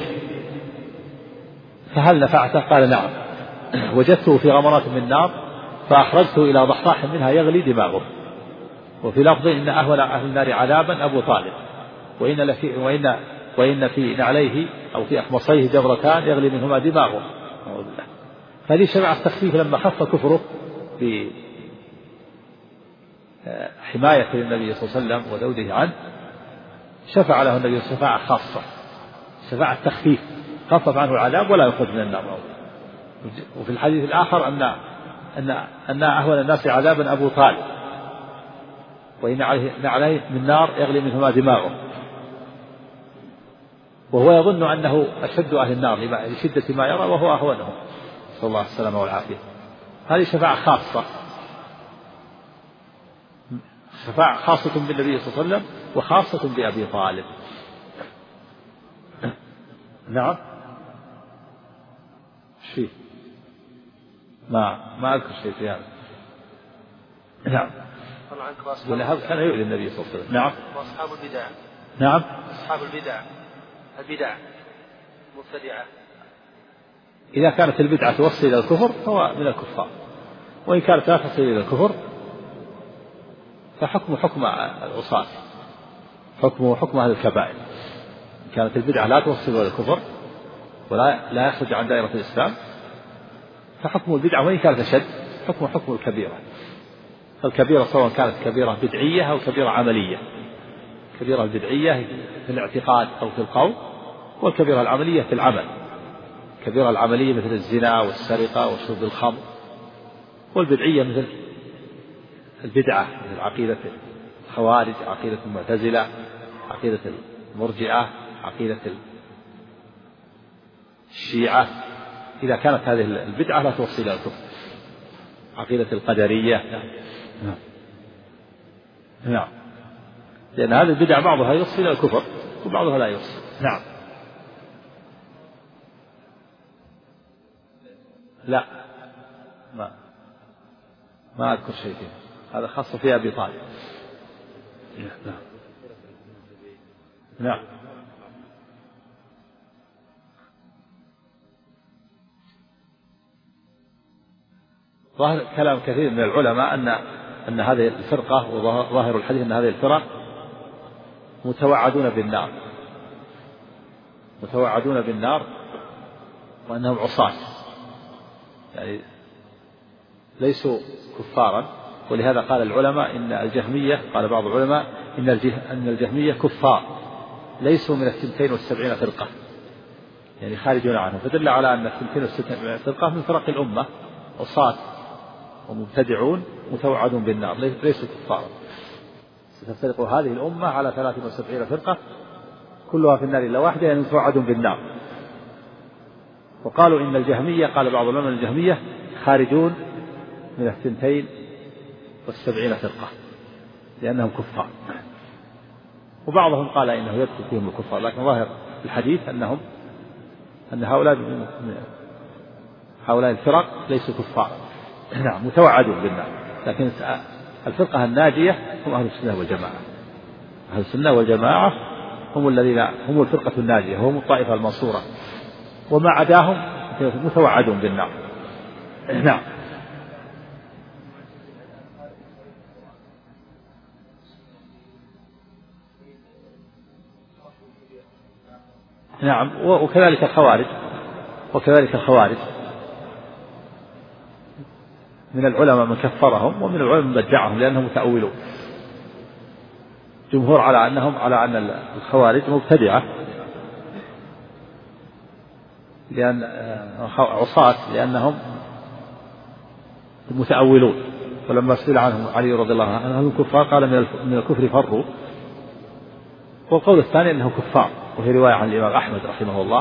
فهل نفعته؟ قال نعم، وجدته في غمرات من نار فأخرجته إلى ضحضاح منها يغلي دماغه. وفي لفظ إن أهون أهل النار عذابا أبو طالب، وإن, لفي وإن, وإن في نعليه أو في أخمصيه جبرتان يغلي منهما دماغه. هذه شفاعة التخفيف لما خف كفره بحماية النبي صلى الله عليه وسلم وذوده عنه، شفع له النبي شفاعة خاصة، شفاعة التخفيف، خفف عنه العذاب ولا يخرج من النار. وفي الحديث الآخر أن أن أن أهون الناس عذابا أبو طالب، وإن عليه من نار يغلي منهما دماغه، وهو يظن أنه أشد أهل النار لشدة ما يرى وهو أهونهم، صلى الله عليه وسلم والعافية. هذه شفاعة خاصة، شفاعة خاصة بالنبي صلى الله عليه وسلم وخاصة بأبي طالب. نعم شيء ما ما أذكر شيء في هذا. نعم ولهذا كان يؤذي النبي صلى الله عليه وسلم. نعم وأصحاب البدع. نعم أصحاب البدع البدع مبتدعة، إذا كانت البدعة توصل إلى الكفر فهو من الكفار، وإن كانت لا تصل إلى الكفر فحكم حكم العصاة، حكمه حكم أهل الكبائر. إن كانت البدعة لا توصل إلى الكفر ولا لا يخرج عن دائرة الإسلام فحكم البدعة وإن كانت أشد حكم حكم الكبيرة. فالكبيرة سواء كانت كبيرة بدعية أو كبيرة عملية، كبيرة البدعية في الاعتقاد أو في القول، والكبيرة العملية في العمل، الكبيرة العملية مثل الزنا والسرقة وشرب الخمر، والبدعية مثل البدعة مثل عقيدة الخوارج، عقيدة المعتزلة، عقيدة المرجئة، عقيدة الشيعة، إذا كانت هذه البدعة لا توصل إلى الكفر، عقيدة القدرية. نعم نعم، لأن هذه البدع بعضها يوصل إلى الكفر وبعضها لا يوصل. نعم. لا ما ما أذكر شيء فيه، هذا خاص في أبي طالب. نعم نعم. ظاهر كلام كثير من العلماء أن أن هذه الفرقة، وظاهر الحديث أن هذه الفرق متوعدون بالنار، متوعدون بالنار وأنهم عصاة، يعني ليسوا كفارا. ولهذا قال العلماء إن الجهمية، قال بعض العلماء إن أن الجهمية كفار ليسوا من الثنتين والسبعين فرقة، يعني خارجون عنهم، فدل على أن الثنتين والسبعين فرقة من فرق الأمة عصاة ومبتدعون متوعدون بالنار ليسوا كفارا. ستفترق هذه الأمة على ثلاث وسبعين فرقة كلها في النار إلا واحدة، يعني متوعدون بالنار. وقالوا إن الجهمية، قال بعض العلماء الجهمية خارجون من الثنتين والسبعين فرقة لأنهم كفار، وبعضهم قال إنه يدخل فيهم الكفار، لكن ظاهر الحديث أنهم أن هؤلاء هؤلاء الفرق ليسوا كفار. نعم متوعدون بالنار، لكن الفرقة الناجية هم أهل السنة والجماعة. أهل السنة والجماعة هم الذين هم الفرقة الناجية، هم الطائفة المنصورة، وما عداهم متوعدون بالنار. نعم. نعم وكذلك الخوارج، وكذلك الخوارج من العلماء من كفرهم ومن العلماء من بدعهم لأنهم متأولون. جمهور على أنهم على أن الخوارج مبتدعة لأن عصاة لأنهم متأولون. ولما سئل عنهم علي رضي الله عنه هل الكفار قال من الكفر فروا. والقول الثاني أنهم كفار، وهي رواية عن الإمام أحمد رحمه الله،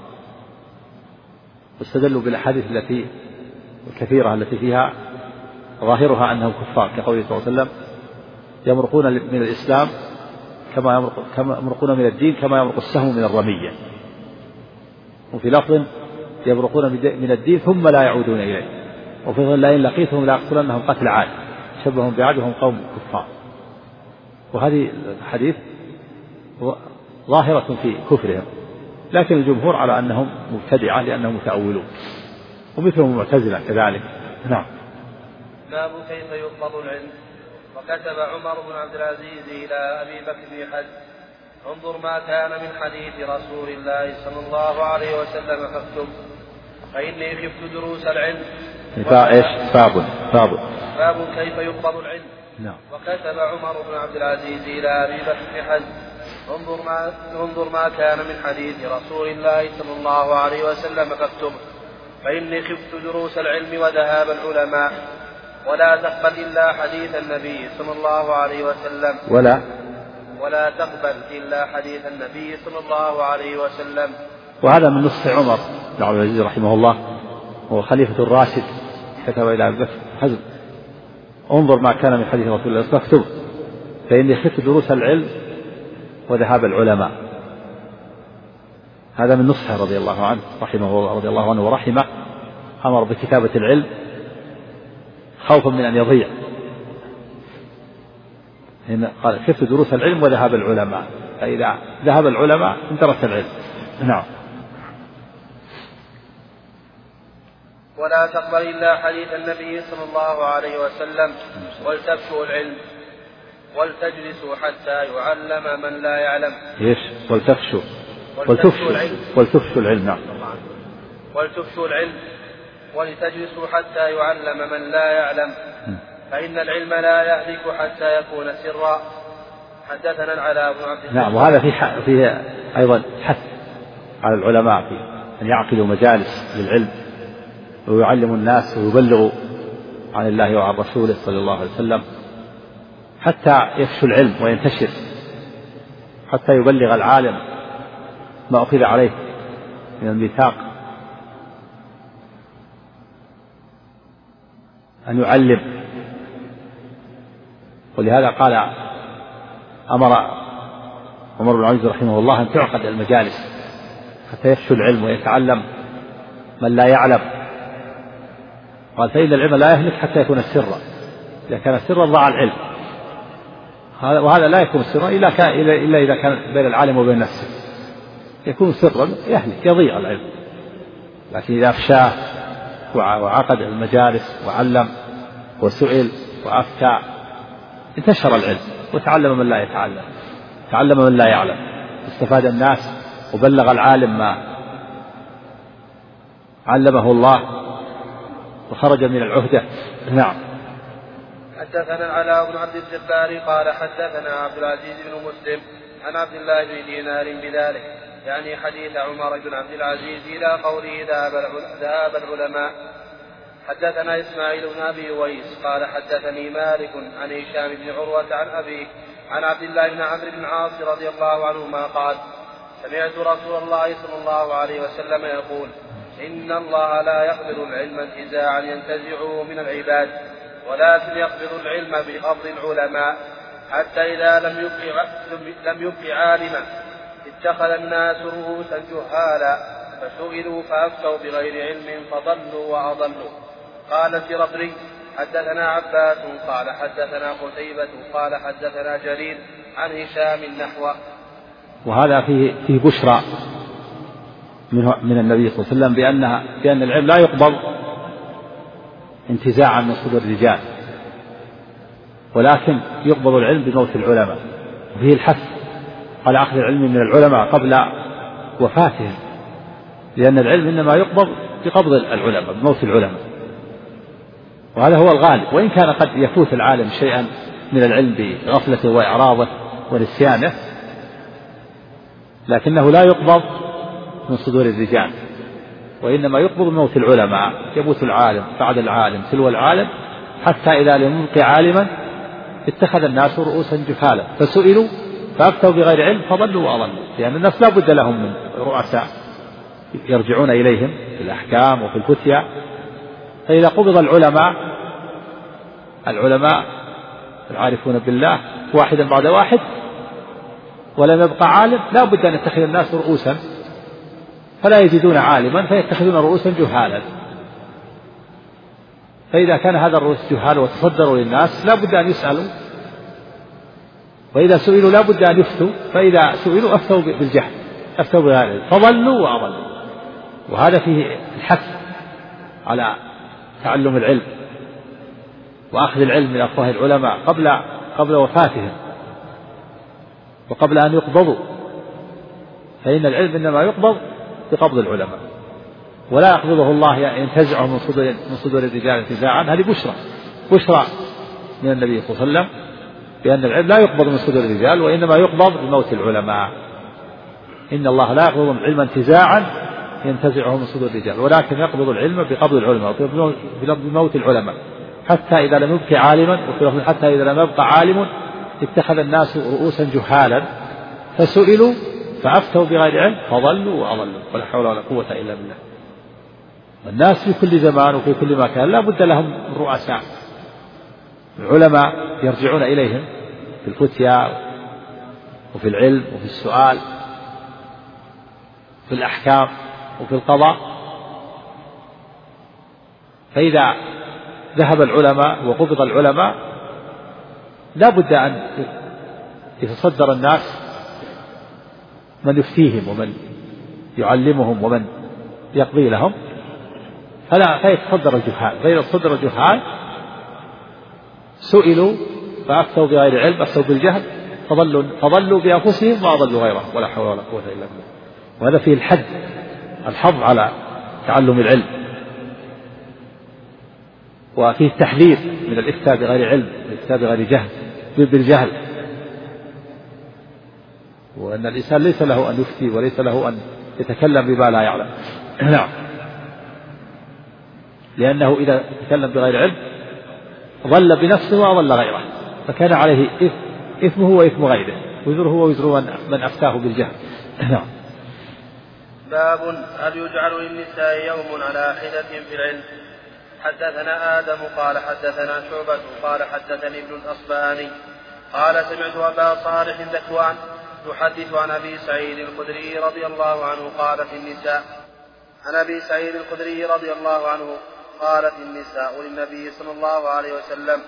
واستدلوا بالأحاديث التي الكثيرة التي فيها ظاهرها أنهم كفار، كقوله صلى الله عليه وسلم يمرقون من الإسلام كما يمرق كما يمرقون من الدين كما يمرق السهم من الرمية. وفي لفظ يمرقون من الدين ثم لا يعودون إليه. وفي لفظ لئن لقيتهم ليقتلنهم قتل عاد شبههم بعاد وهم قوم كفار. وهذه الحديث ظاهرة في كفرهم، لكن الجمهور على أنهم مبتدعة لأنهم متأولون، ومثلهم المعتزلة كذلك. نعم. باب كيف يقبض العلم. وكتب عمر بن عبد العزيز إلى أبي بكر بن حج انظر ما كان من حديث رسول الله صلى الله عليه وسلم فاكتب فإني خفت دروس العلم. إيش باب باب باب كيف يقبض العلم. نعم. وكتب عمر بن عبد العزيز إلى أبي بكر بن حج انظر ما, انظر ما كان من حديث رسول الله صلى الله عليه وسلم فاكتب فإني خفت دروس العلم وذهاب العلماء ولا تقبل إلا حديث النبي صلى الله عليه وسلم ولا ولا تقبل إلا حديث النبي صلى الله عليه وسلم. وهذا من نصح عمر بن عبد العزيز رحمه الله، هو خليفة الراشد، كتب إلى أبي بكر حزم انظر ما كان من حديث رسول الله فاكتب فإني خفت دروس العلم وذهاب العلماء. هذا من نصحه رضي الله عنه رحمه رضي الله عنه ورحمه، أمر بكتابة العلم خوفا من أن يضيع. هنا قال خفت دروس العلم وذهاب العلماء، فإذا ذهب العلماء اندرس العلم. نعم. ولا تقبل إلا حديث النبي صلى الله عليه وسلم ولتبشوا العلم ولتجلسوا حتى يعلم من لا يعلم. ايش ولتفشوا ولتفشوا العلم ولتفشوا العلم. نعم. ولتفشوا العلم ولتجلسوا حتى يعلم من لا يعلم فإن العلم لا يهلك حتى يكون سرا. حدثنا العلاء بن عبد الله. نعم. وهذا في فيه أيضا حث على العلماء في أن يعقدوا مجالس للعلم ويعلموا الناس ويبلغوا عن الله وعن رسوله صلى الله عليه وسلم حتى يفشو العلم وينتشر، حتى يبلغ العالم ما أخذ عليه من الميثاق أن يعلم. ولهذا قال أمر عمر بن عبد رحمه الله أن تعقد المجالس حتى يفشو العلم ويتعلم من لا يعلم. قال فإن العلم لا يهلك حتى يكون سرا، إذا كان سرا ضاع العلم، وهذا لا يكون سرا إلا إذا كان بين العالم وبين نفسه، يكون سرا يهلك يضيع العلم. لكن إذا أفشاه وعقد المجالس وعلم وسئل وأفتى انتشر العلم وتعلم من لا يتعلم، تعلم من لا يعلم، استفاد الناس وبلغ العالم ما علمه الله وخرج من العهدة. نعم. حدثنا العلاء بن عبد الجبار قال حدثنا عبد العزيز بن مسلم عن عبد الله بن دينار بذلك، يعني حديث عمر بن عبد العزيز إلى قوله ذهاب العلماء. حدثنا إسماعيل بن أبي ويس قال حدثني مالك عن هشام بن عروة عن أبيه عن عبد الله بن عمرو بن العاص رضي الله عنهما قال سمعت رسول الله صلى الله عليه وسلم يقول إن الله لا يقبض العلم انتزاعا ينتزعه من العباد، ولكن يقبض العلم بقبض العلماء، حتى إذا لم يبق, لم يبق عالما اتخذ الناس رؤوسا جهالا فسئلوا فأفتوا بغير علم فضلوا وأضلوا. قال الزربري حدثنا عباس قال حدثنا قتيبة قال حدثنا جرير عن هشام نحوه. وهذا فيه فيه بشرى من النبي صلى الله عليه وسلم بأنها بأن العلم لا يقبض انتزاعا من صدور الرجال، ولكن يقبض العلم بموت العلماء. وفيه الحث على أخذ العلم من العلماء قبل وفاتهم، لأن العلم إنما يقبض بقبض العلماء بموت العلماء، وهذا هو الغالب. وإن كان قد يفوت العالم شيئا من العلم بغفلته وإعراضه ونسيانه، لكنه لا يقبض من صدور الرجال، وإنما يقبض بموت العلماء. يموت العالم بعد العالم تلو العالم، حتى إذا لم يبق عالما اتخذ الناس رؤوسا جهالا فسئلوا فأفتوا بغير علم فضلوا وأضلوا. لأن الناس لا بد لهم من رؤساء يرجعون إليهم في الأحكام وفي الفتيا. فإذا قبض العلماء العلماء العارفون بالله واحدا بعد واحد ولم يبقى عالم، لا بد أن يتخذ الناس رؤوسا فلا يجدون عالما فيتخذون رؤوسا جهالا. فإذا كان هذا الرؤوس جهال وتصدروا للناس لا بد أن يسألوا، وإذا سئلوا لا بد أن يفتوا، فإذا سئلوا أفتوا بالجهل أفتوا بغير فضلوا وأضلوا. وهذا فيه الحث على تعلم العلم وأخذ العلم من أفواه العلماء قبل قبل وفاتهم وقبل أن يقبضوا، فإن العلم إنما يقبض بقبض العلماء، ولا يقبضه الله ينتزعه من صدور من صدور الرجال انتزاعا. هذه بشرى بشرى من النبي صلى الله عليه وسلم بأن العلم لا يقبض من صدور الرجال، وإنما يقبض بموت العلماء. إن الله لا يقبض العلم انتزاعا ينتزعه من صدور الرجال، ولكن يقبض العلم بقبض العلماء بموت العلماء، حتى إذا لم يبق عالما، وفي حتى إذا لم يبق عالم اتخذ الناس رؤوسا جهالا فسئلوا فأفتوا بغير علم فضلوا وأضلوا. ولا حول ولا قوة إلا بالله. الناس في كل زمان وفي كل مكان لا بد لهم رؤساء، العلماء يرجعون إليهم في الفتيا وفي العلم وفي السؤال في الأحكام وفي القضاء. فإذا ذهب العلماء وقبض العلماء لا بد أن يتصدر الناس من يفتيهم ومن يعلمهم ومن يقضي لهم، فلا فيتصدر الجهال. فإذا تصدر الجهال سئلوا فأفتوا بغير علم أفتوا بالجهل فضلوا فضلوا بأنفسهم وأضلوا غيرهم. ولا حول ولا قوة إلا بالله. وهذا فيه الحد الحظ على تعلم العلم، وفيه التحذير من الإفتاء بغير علم، الإفتاء بغير جهل بالجهل، وأن الإنسان ليس له أن يفتي وليس له أن يتكلم بما لا يعلم. نعم، لأنه إذا تكلم بغير علم ضل بنفسه وأضل غيره، فكان عليه إثمه وإثم غيره، وزره ووزر من أفتاه بالجهل. نعم. باب هل يجعل للنساء يوم على حدة في العلم؟ حدثنا آدم قال حدثنا شعبة قال حدثني ابن الأصبهاني قال سمعت أبا صالح ذكوان يحدث عن أبي سعيد الخدري رضي الله عنه قالت النساء عن أبي سعيد الخدري رضي الله عنه قالت النساء للنبي صلى الله عليه وسلم.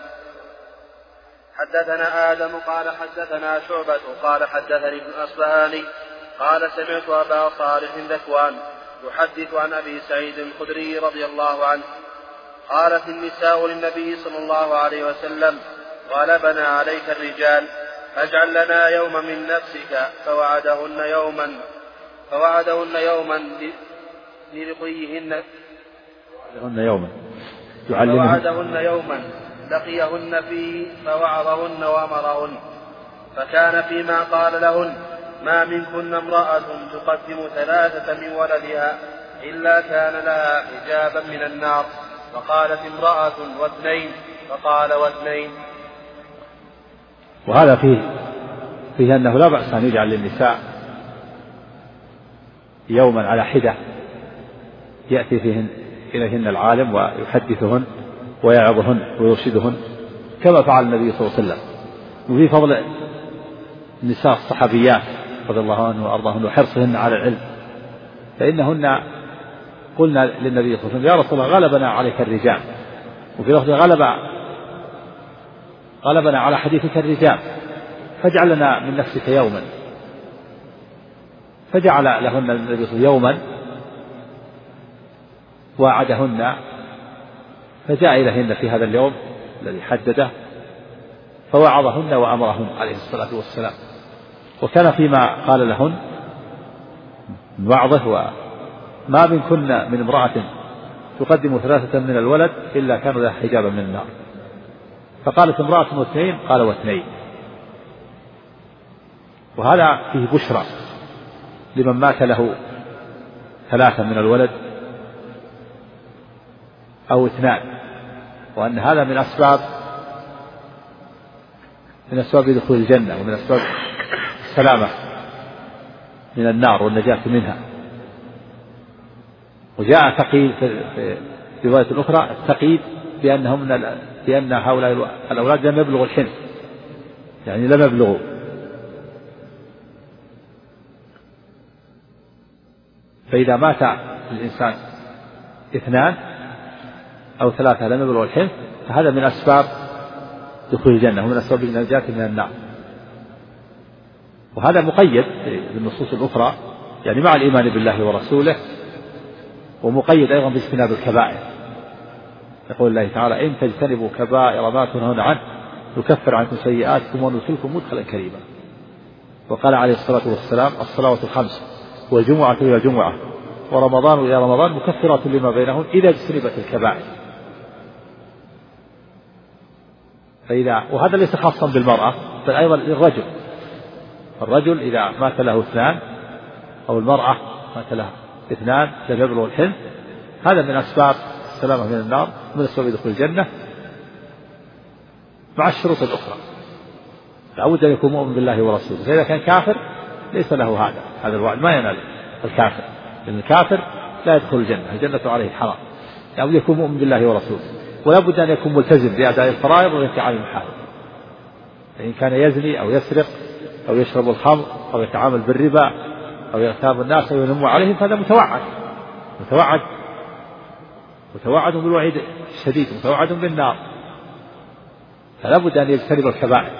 حدثنا آدم قال حدثنا شعبة قال حدثني ابن الأصبهاني قال سمعت أبا صالح ذكوان يحدث عن أبي سعيد الخدري رضي الله عنه قالت النساء للنبي صلى الله عليه وسلم غلبنا عليك الرجال فاجعل لنا يوما من نفسك فوعدهن يوما فوعدهن يوما للقيهن يوما فوعدهن يوما لقيهن فيه فوعظهن وأمرهن فكان فيما قال لهن ما منكن امرأة تقدم ثلاثة من ولدها إلا كان لها حجابا من النار، فقالت امرأة واثنين فقال واثنين. وهذا فيه فيه أنه لا بأس أن يجعل للنساء يوما على حدة يأتي فيهن إليهن العالم ويحدثهن ويعظهن ويرشدهن كما فعل النبي صلى الله عليه وسلم. وفي فضل النساء الصحابيات رضي الله عنهن وأرضاهن وحرصهن على العلم، فإنهن قلنا للنبي صلى الله عليه وسلم يا رسول الله غلبنا عليك الرجال، وفي لفظ غلب غلبنا على حديثك الرجال فاجعل لنا من نفسك يوما، فجعل لهن النبي صلى الله عليه وسلم يوما وعدهن، فجاء إليهن في هذا اليوم الذي حدده فوعظهن وأمرهن عليه الصلاة والسلام. وكان فيما قال لهن من وعظه وما منكن من امرأة تقدم ثلاثة من الولد إلا كان لها حجابا من النار، فقالت امرأة واثنين قال واثنين. وهذا فيه بشرى لمن مات له ثلاثة من الولد أو اثنان، وأن هذا من أسباب من أسباب دخول الجنة ومن أسباب السلامة من النار والنجاة منها. وجاء تقييد في رواية الأخرى التقييد بأنهم من بأن هؤلاء الأولاد لم يبلغوا الحنث، يعني لم يبلغوا. فإذا مات الإنسان اثنان أو ثلاثة لم يبلغوا الحنث فهذا من أسباب دخول الجنة ومن أسباب النجاة من النار. وهذا مقيد بالنصوص الأخرى يعني مع الإيمان بالله ورسوله، ومقيد أيضا باجتناب الكبائر. يقول الله تعالى إن تجتنبوا كبائر ما تنهون عنه نكفر عنكم سيئاتكم وندخلكم مدخلا كريما. وقال عليه الصلاة والسلام الصلوات الخمس والجمعة إلى جمعة ورمضان إلى رمضان مكفرات لما بينهم إذا اجتنبت الكبائر. فإذا وهذا ليس خاصا بالمرأة بل أيضا للرجل، الرجل إذا مات له اثنان أو المرأة مات له اثنان لم يبلغ الحنث هذا من أسباب السلامة من النار من أسباب دخول الجنة مع الشروط الأخرى. لابد أن يكون مؤمن بالله ورسوله، فإذا كان كافر ليس له هذا هذا الوعد ما ينال الكافر، لأن الكافر لا يدخل الجنة، الجنة عليه حرام. لابد يكون مؤمن بالله ورسوله، ولا بد أن يكون ملتزم بأداء الفرائض ويتعامل المحارم. فإن كان يزني أو يسرق أو يشرب الخمر أو يتعامل بالربا أو يغتاب الناس أو ينم عليهم فهذا متوعد متوعد متوعد بالوعيد الشديد، متوعد بالنار. فلا بد أن يجتنب الكبائر.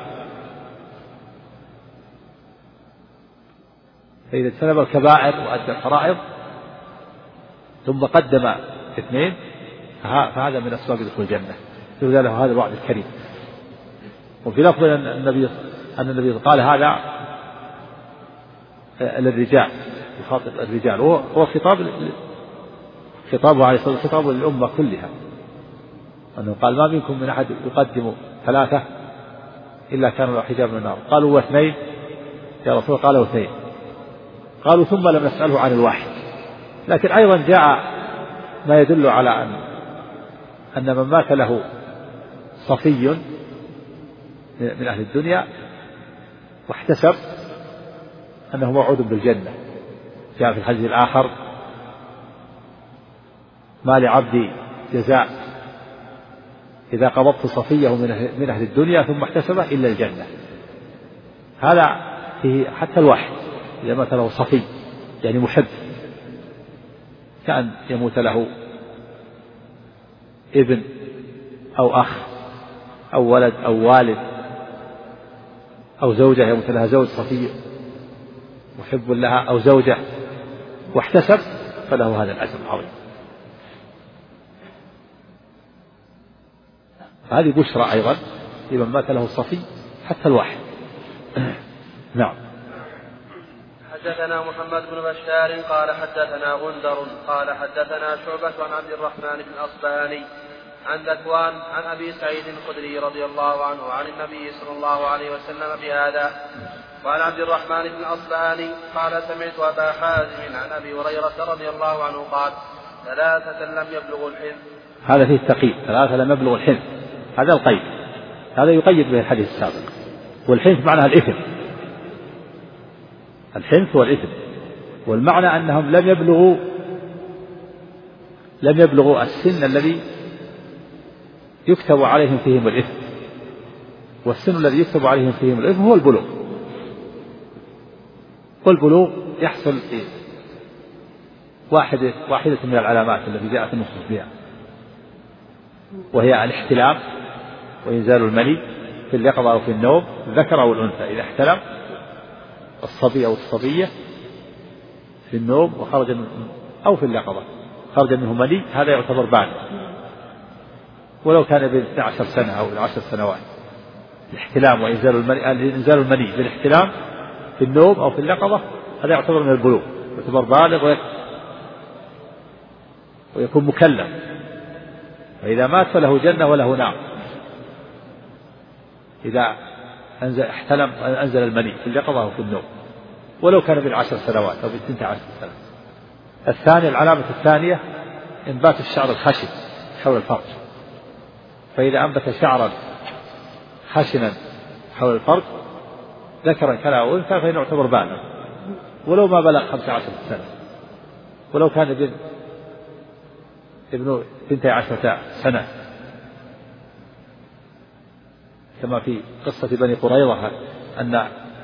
فإذا اجتنب الكبائر وأدى الفرائض ثم قدم اثنين فهذا من أسباب دخول الجنة، يرجى له هذا الوعد الكريم. وفي لفظ أن النبي أن النبي قال هذا للرجال، يخاطب الرجال، هو خطاب خطابه عليه الصلاة والسلام خطاب للأمة كلها، أنه قال ما منكم من أحد يقدم ثلاثة إلا كانوا له حجاب من النار. قالوا واثنين يا رسول الله، قالوا اثنين. قالوا ثم لم نسأله عن الواحد، لكن أيضا جاء ما يدل على أن أن من مات له صفي من أهل الدنيا واحتسب أنه موعود بالجنة. جاء في الحديث الآخر: ما لعبدي جزاء إذا قبضت صفيه من أهل الدنيا ثم احتسبه إلا الجنة. هذا فيه حتى الواحد إذا مات له صفي يعني محب، كأن يموت له ابن أو أخ أو ولد أو والد أو زوجة يموت لها زوج صفي محب لها أو زوجة واحتسب، فله هذا الأجر العظيم. هذه بشرى أيضا لمن مات له صفي حتى الواحد. نعم. حدثنا محمد بن بشار قال حدثنا غندر قال حدثنا شعبة عن عبد الرحمن بن الأصبهاني عن ذكوان عن أبي سعيد الخدري رضي الله عنه عن النبي صلى الله عليه وسلم بهذا. وعن عبد الرحمن بن الأصبهاني قال: سمعت أبا حازم عن أبي هريرة رضي الله عنه قال: ثلاثة لم يبلغوا الحلم. هذا فيه التقييد، ثلاثة لم يبلغوا الحلم، هذا القيد، هذا يقيد به الحديث السابق. والحنث معناها الإثم، الحنث والإثم، والمعنى أنهم لم يبلغوا لم يبلغوا السن الذي يكتب عليهم فيهم الإثم، والسن الذي يكتب عليهم فيهم الإثم هو البلوغ. والبلوغ يحصل في واحدة واحدة من العلامات التي جاءت النصوص بها، وهي الاحتلام وإنزال المني في اليقظة أو في النوم، الذكر أو الأنثى. إذا احتلم الصبي أو الصبية في النوم وخرج من أو في اليقظة خرج منه مني، هذا يعتبر بالغ ولو كان ابن اثنتي عشرة سنة أو عشر سنوات. الاحتلام وإنزال المني، إنزال المني بالاحتلام في النوم أو في اليقظة هذا يعتبر من البلوغ، يعتبر بالغ ويكون مكلف، فإذا مات فله جنة وله نار. إذا أنزل احتلم أنزل المني في اليقظة أو في النوم ولو كان بالعشر سنوات أو باثنتي عشر سنة. الثاني، العلامة الثانية إنبات الشعر الخشن حول الفرج، فإذا أنبت شعرا خشنا حول الفرج ذكرا كان أو أنثى فإنه يعتبر بالغ ولو ما بلغ خمسة عشر سنة، ولو كان ابن ابن اثنتي عشرة سنة، كما في قصة بني قريظة أن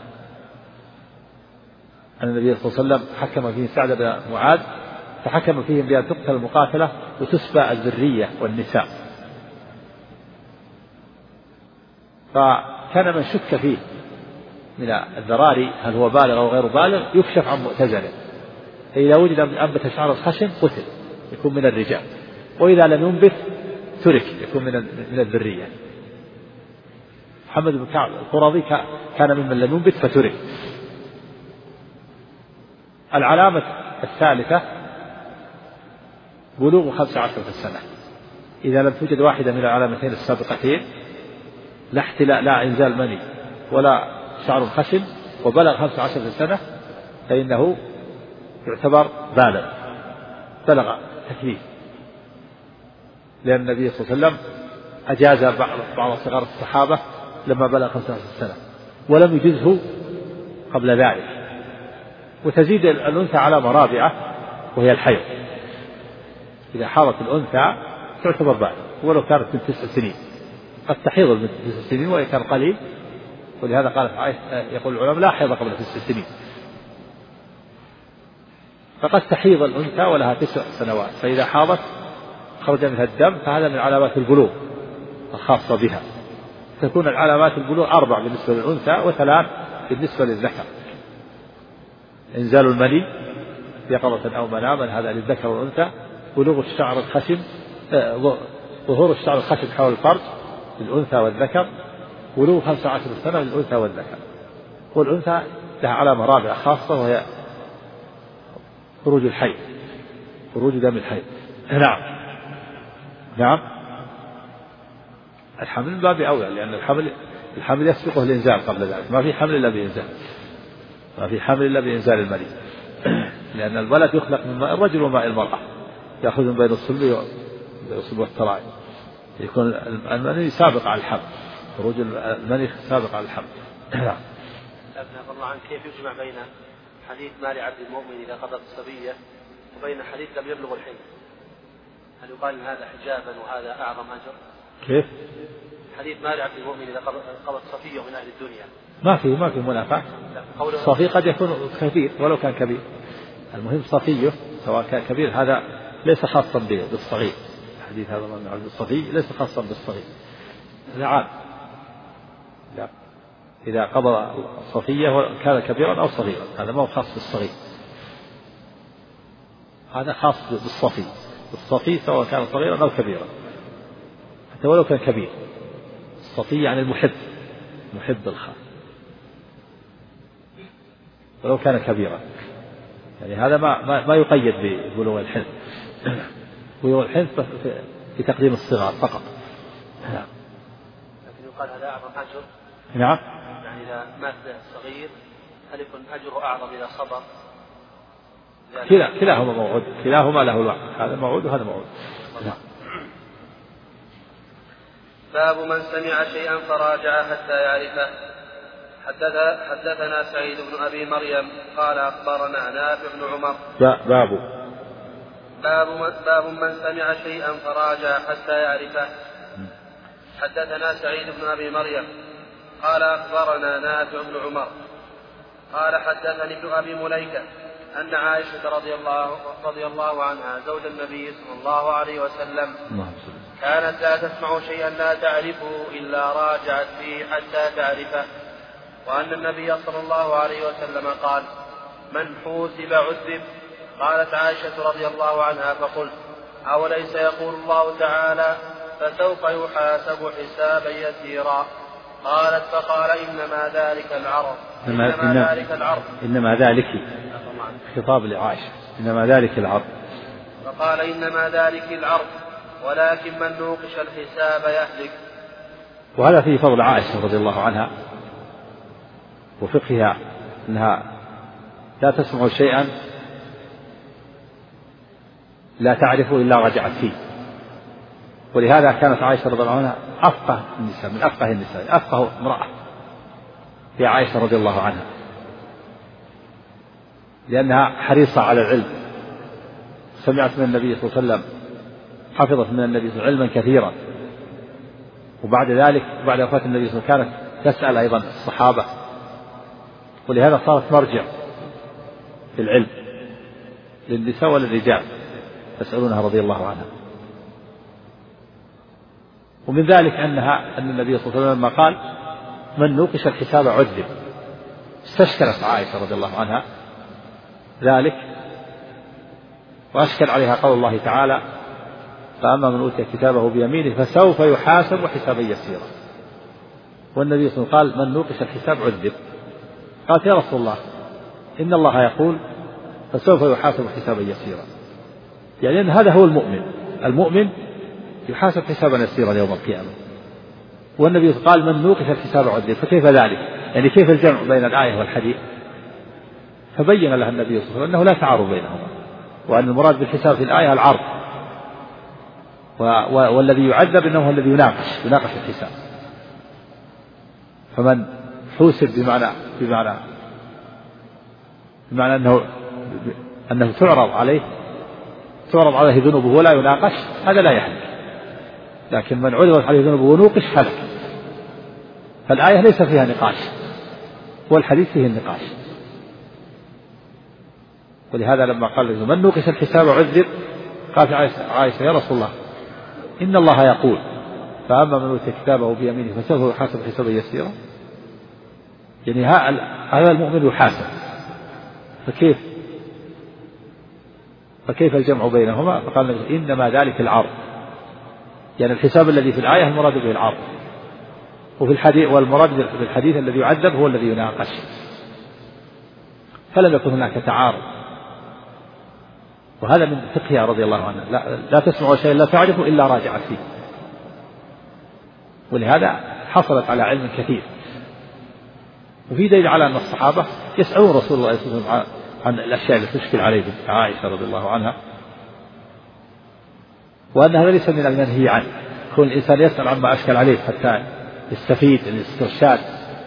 أن النبي صلى الله عليه وسلم حكم فيه سعد بن معاذ، فحكم فيهم بأن تقتل المقاتلة وتسبى الذرية والنساء. فكان من شك فيه من الذراري هل هو بالغ أو غير بالغ يكشف عن مؤتزله، فإذا وجد أنبت شعر الخشن قتل يكون من الرجال، وإذا لم ينبت ترك يكون من من الذرية. محمد بن كعب القرظي كان ممن لم ينبت فترك. العلامة الثالثة بلوغ خمس عشرة سنة، إذا لم توجد واحدة من العلامتين السابقتين، لا احتلاء لا إنزال مني ولا شعر خشن، وبلغ خمس عشرة سنة فإنه يعتبر بالغ بلغ تكليف، لأن النبي صلى الله عليه وسلم أجاز بعض صغار الصحابة لما بلغ خمس عشرة سنة ولم يجزه قبل ذلك. وتزيد الأنثى علامة رابعة وهي الحيض، إذا حاضت الأنثى تعتبر بالغ ولو كانت من تسع سنين، قد تحيض من تسع سنين وإن كان قليل، ولهذا قالت عائشة يقول العلماء لا حيض قبل تسع سنين، فقد تحيض الأنثى ولها تسع سنوات، فإذا حاضت خرج منها الدم فهذا من علامات البلوغ الخاصة بها. تكون العلامات البلوغ أربع بالنسبة للأنثى وثلاث بالنسبة للذكر: إنزال المني يقظة أو مناما هذا للذكر والأنثى، بلوغ الشعر الخشن ظهور الشعر الخشن حول الفرج للأنثى والذكر، بلوغ خمسة عشر سنة للأنثى والذكر. والأنثى لها علامة رابعة خاصة وهي خروج الحيض، خروج دم الحيض. نعم نعم الحمل من باب أولى، لأن الحمل الحمل يسبقه الإنزال قبل ذلك، ما في حمل إلا بإنزال، ما في حمل إلا بإنزال المني. لأن الولد يخلق من ماء الرجل وماء المرأة، يأخذ من بين الصلب والترائب، يكون المني سابق على الحمل، خروج المني سابق على الحمل. نعم. الله عنك كيف يجمع بين حديث مال عبد المؤمن إذا قضت الصبية وبين حديث لم يبلغ الحلم؟ هل يقال إن هذا حجابا وهذا أعظم أجر؟ كيف؟ حديث مال عبد المؤمن إذا قضت صفية من أهل الدنيا ما في ما في منافاة. الصفي قد يكون كبير ولو كان كبير، المهم صفيه سواء كان كبير، هذا ليس خاصا بالصغير. الحديث هذا عن الصفي ليس خاصا بالصغير، هذا عام. لا، إذا قضى الصفية كان كبيرا أو صغيرا، هذا ما هو خاص بالصغير، هذا خاص بالصفي. الصفي سواء كان صغيرا أو كبيرا حتى ولو كان كبير. الصفي يعني المحب، محب الخير ولو كان كبيرا، يعني هذا ما ما, ما يقيد ببلوغ الحلم. بلوغ الحلم في تقديم الصغار فقط. نعم. لكن يقال هذا أعظم أجر. نعم. يعني إذا مات صغير هل يكون أجره أعظم إذا صبر؟ كلا كلاهما موعود، كلاهما له الوعد، هذا موعود وهذا موعود. نعم. باب من سمع شيئا فراجع حتى يعرفه. حدثنا سعيد بن أبي مريم قال أخبرنا نافع بن عمر. باب باب من, باب من سمع شيئا فراجع حتى يعرفه. حدثنا سعيد بن أبي مريم قال أخبرنا نافع بن عمر قال حدثني ابن أبي مليكة أن عائشة رضي الله, رضي الله عنها زوج النبي صلى الله عليه وسلم كانت لا تسمع شيئا لا تعرفه إلا راجعت فيه حتى تعرفه، وأن النبي صلى الله عليه وسلم قال من حوسب عذب. قالت عائشة رضي الله عنها فقلت أوليس يقول الله تعالى فسوف يحاسب حسابا يسيرا؟ قالت فقال إنما ذلك العرض إنما, إنما ذلك العرض إنما ذلك خطاب لعائشة إنما ذلك العرض. فقال إنما ذلك العرض ولكن من نوقش الحساب يهلك. وهذا فيه فضل عائشة رضي الله عنها وفقهها أنها لا تسمع شيئا لا تعرف إلا رجعت فيه، ولهذا كانت عائشة رضي الله عنها أفقه النساء من أفقه النساء، أفقه امرأة هي عائشة رضي الله عنها، لأنها حريصة على العلم، سمعت من النبي صلى الله عليه وسلم، حفظت من النبي صلى الله عليه وسلم علما كثيرا، وبعد ذلك بعد وفاة النبي صلى الله عليه وسلم كانت تسأل أيضا الصحابة، ولهذا صارت مرجع في العلم للنساء وللرجال يسألونها رضي الله عنها. ومن ذلك أنها أن النبي صلى الله عليه وسلم لما قال من نوقش الحساب عذب، استشكلت عائشة رضي الله عنها ذلك، وأشكل عليها قول الله تعالى فأما من أوتي كتابه بيمينه فسوف يحاسب حسابا يسيرا، والنبي صلى الله عليه وسلم قال من نوقش الحساب عذب. قالت يا رسول الله إن الله يقول فسوف يحاسب حسابا يسيرا، يعني أن هذا هو المؤمن، المؤمن يحاسب حسابا يسيرا يوم القيامة، والنبي قال من نوقش الحساب عذب، فكيف ذلك؟ يعني كيف الجمع بين الآية والحديث؟ فبين لها النبي صلى الله عليه وسلم أنه لا تعارض بينهما، وأن المراد بالحساب في الآية العرض، والذي يعذب إنه هو الذي يناقش يناقش الحساب. فمن حوسب بمعنى بمعنى بمعنى أنه أنه تعرض عليه تعرض عليه ذنوبه ولا يناقش، هذا لا يهلك، لكن من عرضت عليه ذنوبه ونوقش هلك. فالآية ليس فيها نقاش والحديث فيه النقاش، ولهذا لما قال من نوقش الحساب عذب قالت عائشة يا رسول الله إن الله يقول فأما من أوتي كتابه بيمينه فسوف يحاسب حسابا يسيرا، يعني هذا المؤمن يحاسب، فكيف فكيف الجمع بينهما؟ فقال إنما ذلك العرض، يعني الحساب الذي في الآية المراد به العرض، وفي الحديث والمراد بالحديث الذي يعذب هو الذي يناقش، فلم يكن هناك تعارض. وهذا من فقهها رضي الله عنها، لا, لا تسمع شيئا لا تعرف إلا راجعت فيه، ولهذا حصلت على علم كثير. وفي دليل على أن الصحابة يسألون رسول الله صلى الله عليه وسلم عن الأشياء التي تشكل عليهم عائشة رضي الله عنها، وأن هذا ليس من المنهي عنه، كل الإنسان يسأل عما أشكل عليه حتى يستفيد الاسترشاد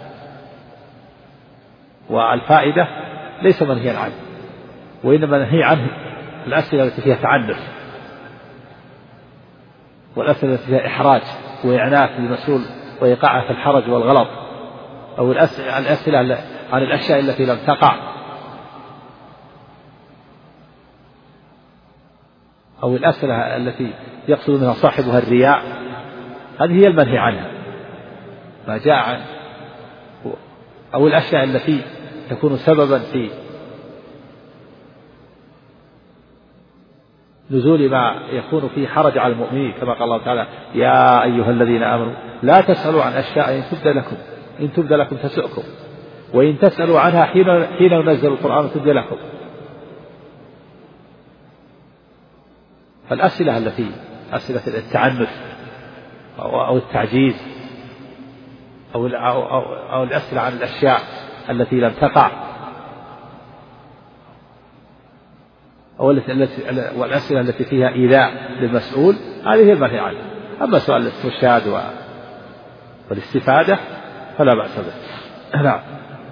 والفائدة، ليس منهيا عنه، وإنما منهي عنه الأسئلة التي فيها تعنف والأسئلة التي فيها إحراج وإعناف للمسؤول وإيقاعه في الحرج والغلط، أو الأسئلة عن الأشياء التي لم تقع، أو الأسئلة التي يقصد منها صاحبها الرياء، هذه هي المنهي عنها ما جاء عن، أو الأشياء التي تكون سببا في نزول ما يكون فيه حرج على المؤمنين، كما قال الله تعالى: يا أيها الذين آمنوا لا تسألوا عن أشياء إن تبد لكم إن تبد لكم تسؤكم، وإن تسألوا عنها حين حين ينزل القرآن تبد لكم. فالأسئلة التي أسئلة التعنف أو التعجيز أو أو الأسئلة عن الأشياء التي لم تقع، أو والأسئلة التي فيها إيذاء للمسؤول، هذه هي المنهي عنها. أما سؤال الاسترشاد والاستفادة فلا بأس به. نعم.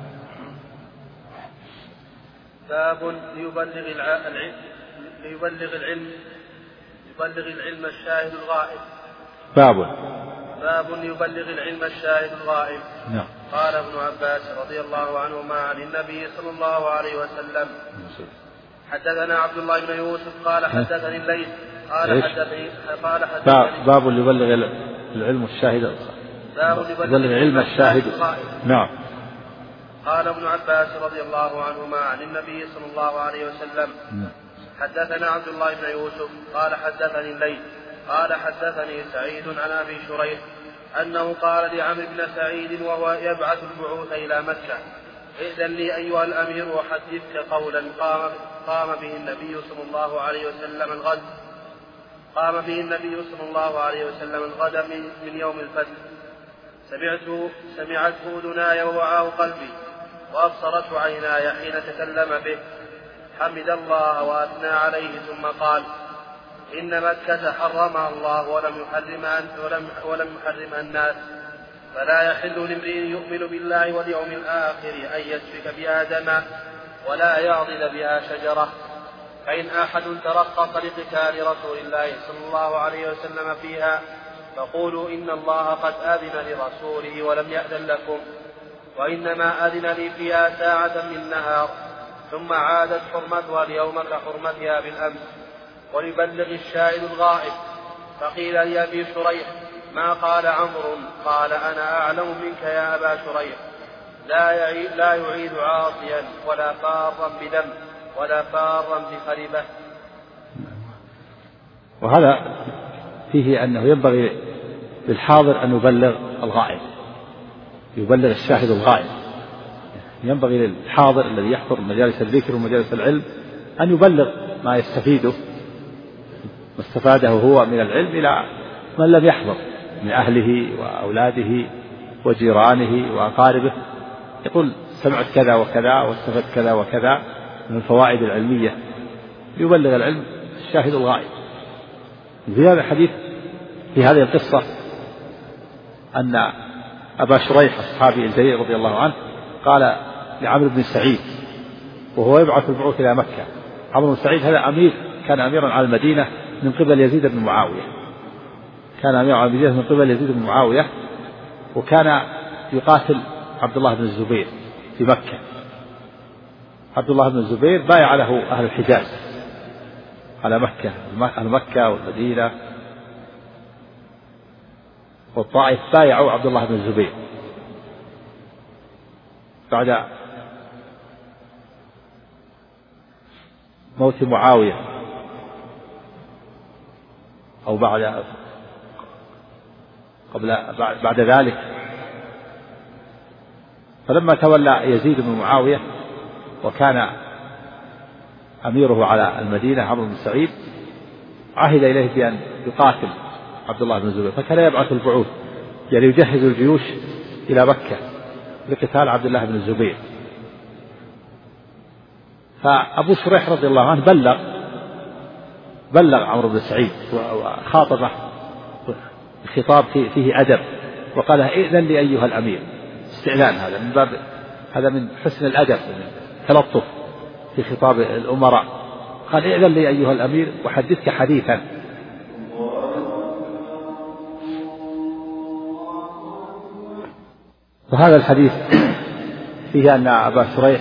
باب ليبلغ العلم ليبلغ العلم يبلغ العلم الشاهد الغائب. باب باب يبلغ العلم الشاهد الغائب. نعم. قال ابن عباس رضي الله عنهما عن النبي صلى الله عليه وسلم: حدثنا عبد الله بن يوسف قال حدثني الليث قال حدثني قال حدثني باب يبلغ العلم الشاهد باب يبلغ العلم الشاهد. نعم. قال ابن عباس رضي الله عنهما عن النبي صلى الله عليه وسلم: حدثنا عبد الله بن يوسف قال حدثني الليث قال حدثني سعيد عن ابي شريح انه قال لعمرو بن سعيد وهو يبعث البعوث الى مكه: ائذن لي ايها الامير وحدثك قولا قام قام به النبي صلى الله عليه وسلم الغد قام به النبي صلى الله عليه وسلم الغد من, من يوم الفتح، سمعته سمعته اذناي ووعاه قلبي وابصرته عيناي حين تكلم به، حمد الله واثنى عليه ثم قال: إن مكة حرمها الله ولم يحرمها ولم ولم يحرمها الناس، فلا يحل لامرئ يؤمن بالله واليوم الآخر أن يسفك بها دما ولا يعضد بها شجرة، فإن أحد ترقص لقتال رسول الله صلى الله عليه وسلم فيها فقولوا إن الله قد أذن لرسوله ولم يأذن لكم، وإنما أذن لي فيها ساعة من نهار، ثم عادت حرمتها اليوم كحرمتها بالأمس، وليبلغ الشاهد الغائب. فقيل لأبي شريح: ما قال عمرو؟ قال: أنا أعلم منك يا أبا شريح، لا يعيد, لا يعيد عاصيا ولا فارا بدم ولا فارا بخربة. وهذا فيه أنه ينبغي للحاضر أن يبلغ الغائب، يبلغ الشاهد الغائب. ينبغي للحاضر الذي يحضر مجالس الذكر ومجالس العلم أن يبلغ ما يستفيده ما استفاده هو من العلم إلى من لم يحضر من أهله وأولاده وجيرانه وأقاربه، يقول: سمعت كذا وكذا واستفدت كذا وكذا من الفوائد العلمية، يبلغ العلم الشاهد الغائب. في هذا الحديث في هذه القصة أن أبا شريح الصحابي الجليل رضي الله عنه قال لعمرو بن سعيد وهو يبعث البعوث إلى مكة. عمرو بن سعيد هذا أمير، كان أميرا على المدينة من قبل يزيد بن معاوية، كان أميرا على المدينة من قبل يزيد بن معاوية، وكان يقاتل عبد الله بن الزبير في مكة. عبد الله بن الزبير بايع له أهل الحجاز على مكة، أهل مكة والمدينة والطائف بايعوا عبد الله بن الزبير بعد موت معاوية أو بعد قبل بعد ذلك. فلما تولى يزيد بن معاوية وكان أميره على المدينة عمرو بن سعيد، عهد إليه بأن يقاتل عبد الله بن الزبير، فكان يبعث البعوث يعني يجهز الجيوش إلى مكة لقتال عبد الله بن الزبير. فأبو شريح رضي الله عنه بلغ بلغ عمرو بن سعيد وخاطبه خطاب فيه أدب، وقال ائذن لي أيها الأمير، استئذان، هذا من باب هذا من حسن الأدب، من تلطف في خطاب الأمراء. قال ائذن لي أيها الأمير وحدثك حديثا. وهذا الحديث فيه أن أبا شريح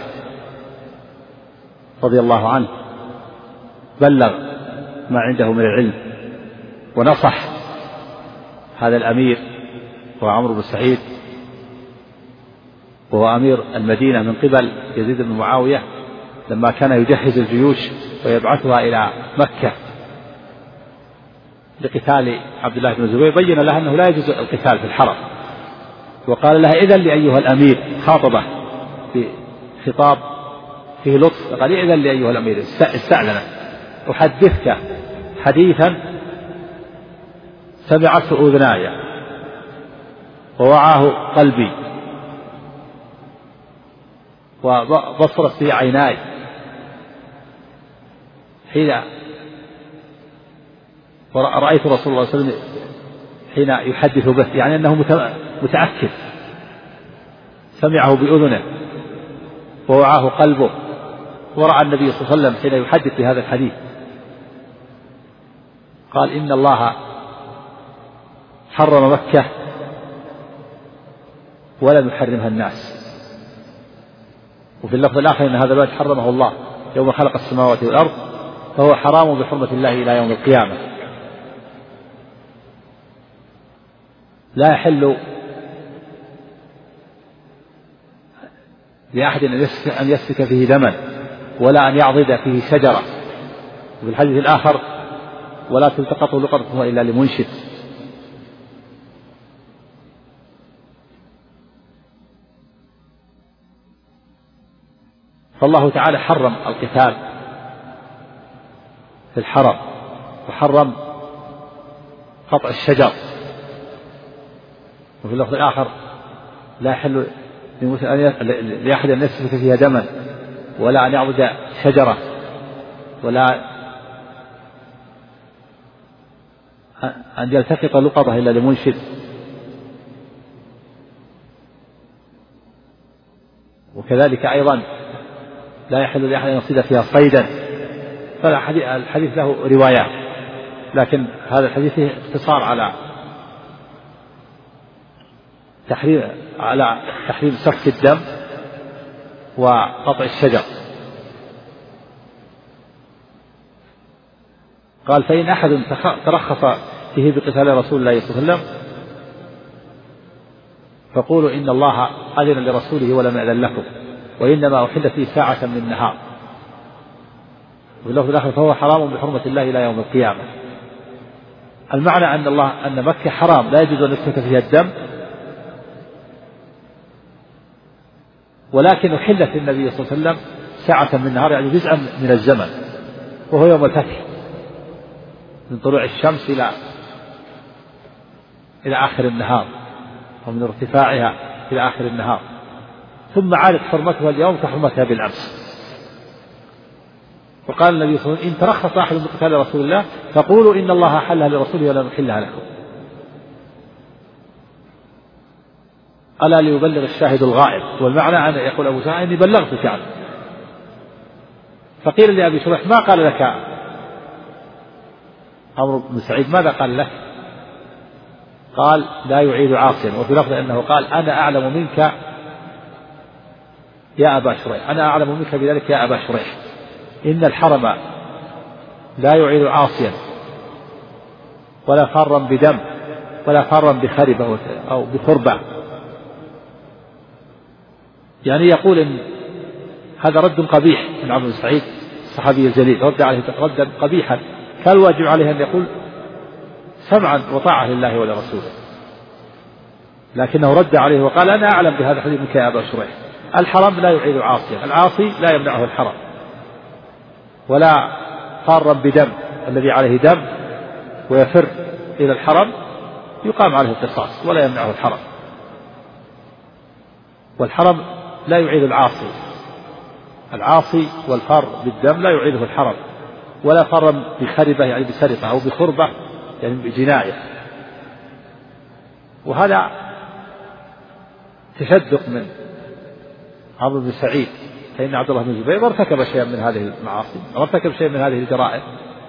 رضي الله عنه بلغ ما عنده من العلم ونصح هذا الأمير هو عمرو بن سعيد، وهو أمير المدينة من قبل يزيد بن معاوية لما كان يجهز الجيوش ويبعثها إلى مكة لقتال عبد الله بن الزبير، بين لها أنه لا يجوز القتال في الحرم، وقال لها إذن لي أيها الأمير، خاطبه في خطاب فيه لطف، قال إذن لي أيها الأمير، استأذن أحدثك حديثا سمعته أذناي ووعاه قلبي وبصرت في عيناي حين رأيت رسول الله صلى الله عليه وسلم حين يحدث به، يعني أنه متأكد، سمعه بأذنه ووعاه قلبه، ورأى النبي صلى الله عليه وسلم حين يحدث بهذا الحديث قال إن الله حرم مكة ولم يحرمها الناس، وفي اللفظ الآخر إن هذا الواد حرمه الله يوم خلق السماوات والأرض فهو حرام بحرمة الله إلى يوم القيامة. لا يحل لأحد أن يسفك فيه دما ولا أن يعضد فيه شجرة، وفي الحديث الآخر ولا تلتقط لقطة إلا لمنشد. فالله تعالى حرم القتال في الحرم، وحرم قطع الشجر، وفي اللفظ الآخر لا يحل لأحد أن يسفك فيها دما ولا أن يعبد شجرة ولا أن يلتقط لقطة إلا لمنشد. وكذلك أيضا لا يحل لأحد أن يصيد فيها صيدا. فالحديث له روايات، لكن هذا الحديث فيه اختصار على تحريم على تحريم سفك الدم وقطع الشجر. قال فإن أحد ترخص فيه بقتال رسول الله صلى الله عليه وسلم فقولوا إن الله أذن لرسوله ولم يأذن لكم، وإنما أحلت فيه ساعة من النهار، وفي اللفظ الآخر فهو حرام بحرمة الله إلى يوم القيامة. المعنى أن الله أن مكة حرام لا يجوز أن يسفك فيها الدم، ولكن أحلت النبي صلى الله عليه وسلم ساعة من النهار، يعني جزءا من الزمن، وهو يوم الفتح من طلوع الشمس إلى إلى آخر النهار، ومن ارتفاعها إلى آخر النهار، ثم عادت حرمتها اليوم كحرمتها بالأمس. وقال النبي صلى الله عليه وسلم إن ترخص أحد بقتال رسول الله فقولوا إن الله حلها لرسوله ولا نحلها لكم، ألا ليبلغ الشاهد الغائب. والمعنى أن يقول أبو سعيد إني بلغتك عنه. فقيل لأبي شريح ما قال لك عمرو بن سعيد، ماذا قال لك؟ قال لا يعيد عاصيا. وفي لفظ أنه قال أنا أعلم منك يا أبا شريح، أنا أعلم منك بذلك يا أبا شريح، إن الحرم لا يعيد عاصيا ولا فارا بدم ولا فارا بخربة أو بخربة. يعني يقول إن هذا رد قبيح من عمرو بن سعيد الصحابي الجليل، رد عليه ردا قبيحا، كان الواجب عليه أن يقول سمعا وطاعة لله ولرسوله، لكنه رد عليه وقال أنا أعلم بهذا الحديث منك يا أبا شريح. الحرم لا يعيد عاصيا، العاصي لا يمنعه الحرم، ولا فارا بدم الذي عليه دم ويفر إلى الحرم يقام عليه القصاص ولا يمنعه الحرم. والحرم لا يعيد العاصي، العاصي والفار بالدم لا يعيده الحرم، ولا فر بخربة يعني بسرقة أو بخربة يعني بجناية. وهذا تشدق من عمرو بن سعيد، فإن عبد الله بن الزبير ارتكب شيئا من هذه المعاصي، ارتكب شيئا من هذه الجرائم،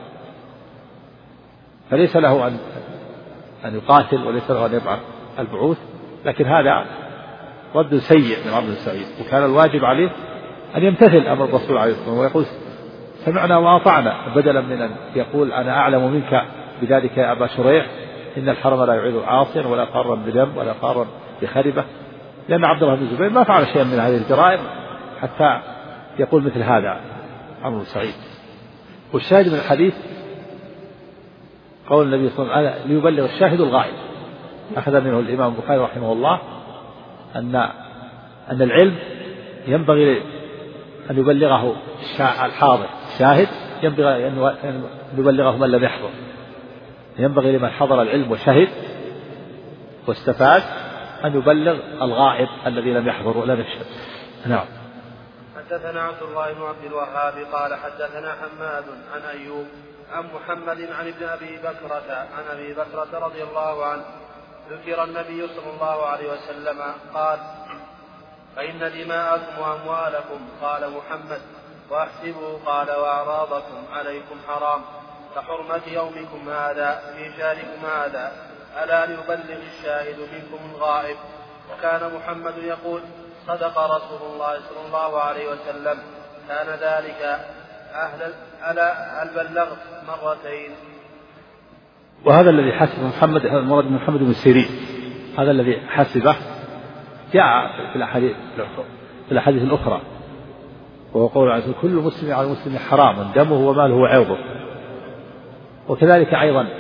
فليس له أن أن يقاتل وليس له أن يبعث البعوث، لكن هذا رد سيء من عمرو بن سعيد، وكان الواجب عليه أن يمتثل أمر الرسول عليه الصلاة والسلام ويقول سمعنا وأطعنا، بدلا من أن يقول أنا أعلم منك بذلك يا أبا شريح، إن الحرم لا يعيد عاصيا ولا قارا بدم ولا قارا بخربة، لأن عبد الله بن الزبير ما فعل شيئا من هذه الجرائم حتى يقول مثل هذا عمرو بن سعيد. والشاهد من الحديث قول النبي صلى الله عليه وسلم ليبلغ الشاهد الغائب، أخذ منه الإمام البخاري رحمه الله أن أن العلم ينبغي أن يبلغه الحاضر الشاهد، ينبغي أن يبلغه من لم يحضر، ينبغي لمن حضر العلم وشهد واستفاد أن يبلغ الغائب الذي لم يحضر ولم يشهد. نعم. حدثنا عبد الله بن عبد الوهاب قال حدثنا حماد عن أيوب عن محمد عن ابن أبي بكرة عن أبي بكرة رضي الله عنه ذكر النبي صلى الله عليه وسلم قال فإن دماءكم وأموالكم، قال محمد وأحسبه، قال وأعراضكم عليكم حرام كحرمة يومكم هذا في شهركم هذا، ألا ليبلغ الشاهد منكم الغائب. وكان محمد يقول صدق رسول الله صلى الله عليه وسلم، كان ذلك أهل ألا هل بلغت مرتين. وهذا الذي حسب محمد المراد من محمد بن سيرين، هذا الذي حسبه جاء في الأحاديث في الأحاديث الأخرى، وهو قول عز وجل كل مسلم على المسلم حرام دمه وماله وعرضه. وكذلك أيضا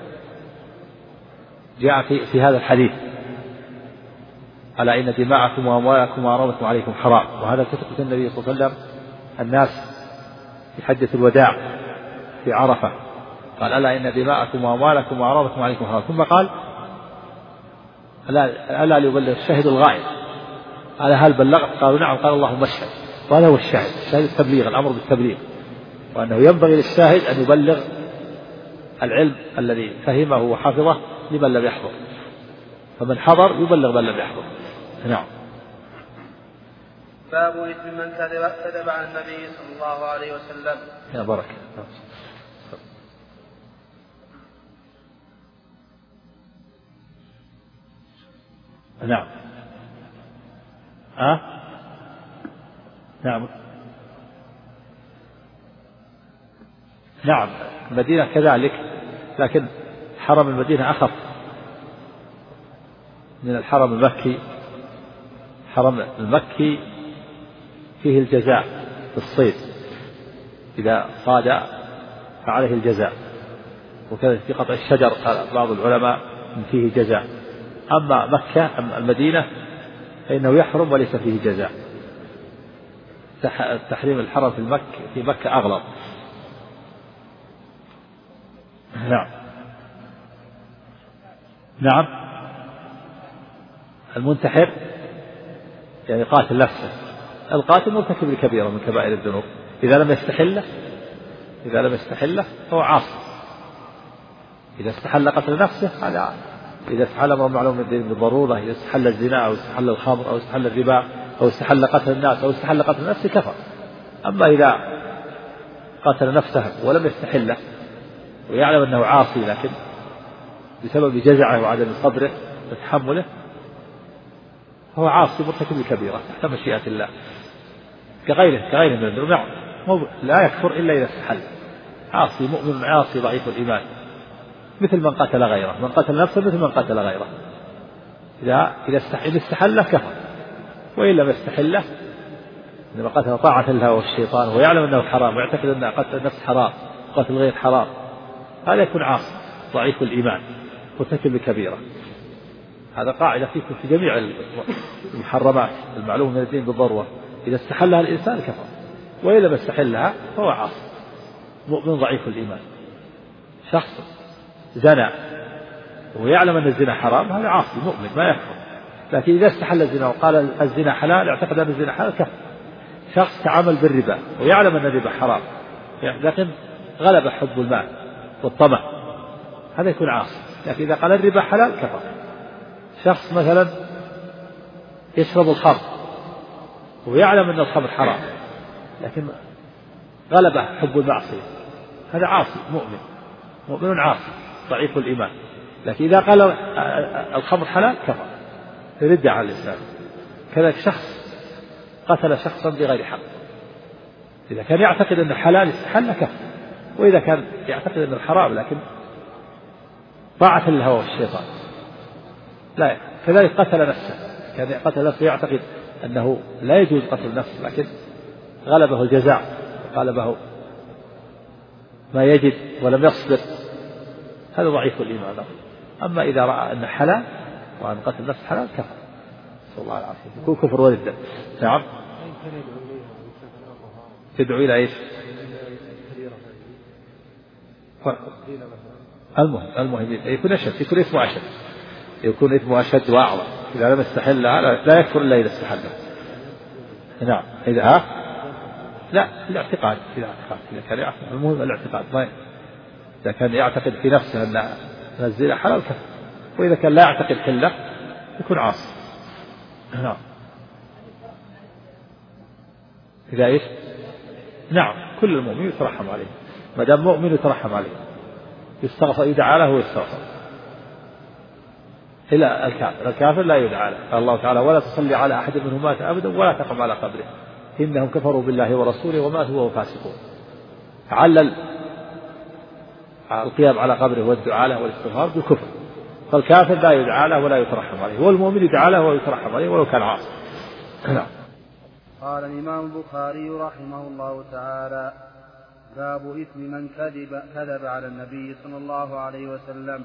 جاء في, في هذا الحديث ألا إن دماءكم وأموالكم وأعراضكم عليكم حرام. وهذا كتب النبي صلى الله عليه وسلم الناس في حجة الوداع في عرفة، قال ألا إن دماءكم وأموالكم وأعراضكم عليكم حرام، ثم قال ألا, ألا ليبلغ الشاهد الغائب، ألا هل بلغت؟ قالوا نعم، قال اللهم اشهد. وهذا هو الشاهد، الشاهد التبليغ، الأمر بالتبليغ، وأنه ينبغي للشاهد أن يبلغ العلم الذي فهمه وحفظه لمن لم يحضر، فمن حضر يبلغ من لم يحضر. نعم. باب إثم من كذب كذب عن النبي صلى الله عليه وسلم. يا بركة. نعم. ها؟ أه؟ نعم. نعم المدينة كذلك، لكن حرم المدينة أخف من الحرم المكي. حرم المكي فيه الجزاء في الصيد، إذا صاد فعليه الجزاء، وكذلك في قطع الشجر قال بعض العلماء من فيه جزاء. أما مكة أما المدينة فإنه يحرم وليس فيه جزاء. تحريم الحرم في مكة في مكة أغلظ. نعم. نعم. المنتحر يعني قاتل نفسه، القاتل مرتكب لكبيرة من كبائر الذنوب، إذا لم يستحله إذا لم يستحله فهو عاصي. إذا استحل قتل نفسه هذا، إذا استحل أمر معلوم من الدين بالضرورة، إذا استحل الزنا أو استحل الخمر أو استحل الربا أو استحل قتل الناس أو استحل قتل نفسه كفر. أما إذا قتل نفسه ولم يستحله ويعلم أنه عاصي، لكن بسبب جزعه وعدم صبره وتحمله هو عاصي مرتكب لكبيرة تحت مشيئة الله كغيره كغيره من الذنوب. نعم لا يكفر إلا إذا استحل، عاصي مؤمن عاصي ضعيف الإيمان، مثل من قتل غيره، من قتل نفسه مثل من قتل غيره. إذا إذا استحله كفر، وإن لم يستحله إنما قتل طاعة له والشيطان ويعلم أنه حرام ويعتقد أن قتل النفس حرام وقتل غير حرام، هذا يكون عاصي ضعيف الإيمان مرتكب لكبيرة. هذا قاعدة في في جميع المحرمات المعلومة من الدين بالضرورة، إذا استحلها الإنسان كفر، وإن لم يستحلها فهو عاصي مؤمن ضعيف الإيمان. شخص زنى ويعلم أن الزنا حرام هذا عاصي مؤمن ما يكفر، لكن إذا استحل الزنا وقال الزنا حلال اعتقد أن الزنا حلال كفر. شخص تعامل بالربا ويعلم أن الربا حرام لكن غلب حب المال والطمع، هذا يكون عاصي. لكن إذا قال الربا حلال كفر. شخص مثلا يشرب الخمر ويعلم أن الخمر حرام لكن غلبه حب المعصية، هذا عاصي مؤمن مؤمن عاصي ضعيف الإيمان. لكن إذا قال الخمر حلال كفر يرد على الإسلام. كذلك شخص قتل شخصا بغير حق، إذا كان يعتقد أن الحلال يستحل كفر، وإذا كان يعتقد أن الحرام لكن طاعة للهوى والشيطان لا. كذلك قتل نفسه، كان قتل نفسه يعتقد أنه لا يجوز قتل نفسه لكن غلبه الجزاء غلبه ما يجد ولم يصبر، هذا ضعيف الإيمان. أما إذا رأى أن حلال وأن قتل نفسه حلال كفر، نسأل الله العافية، يكون كفر ورد. نعم. تدعو إلى إيش؟ المهم المهم يكون أشد، يكون اسمه أشد، يكون اسمه أشد وأعظم. إذا لم يستحل لا يكفر إلا إذا استحله. نعم. إذا ها لا الاعتقاد، إذا اعتقاد إذا كان يعتقد المهم الاعتقاد، ما إذا كان يعتقد في نفسه أن الزنا حلال كفر، وإذا كان لا يعتقد كله يكون عاصي. نعم. إذا إيش؟ نعم كل المؤمن يترحم عليه، ما دام مؤمن يترحم عليه، يستغفر يدعى له ويستغفر. إلى الكافر، الكافر لا يدعى له. قال الله تعالى: ولا تصلي على أحد منهم مات أبدا ولا تقم على قبره إنهم كفروا بالله ورسوله وماتوا وهم فاسقون. علل القيام على قبره والدعاء له والاستغفار بالكفر، فالكافر لا يدعى له ولا يترحم عليه، والمؤمن يدعى له ويترحم عليه ولو كان عاصي. قال الإمام البخاري رحمه الله تعالى: باب إثم من كذب كذب على النبي صلى الله عليه وسلم.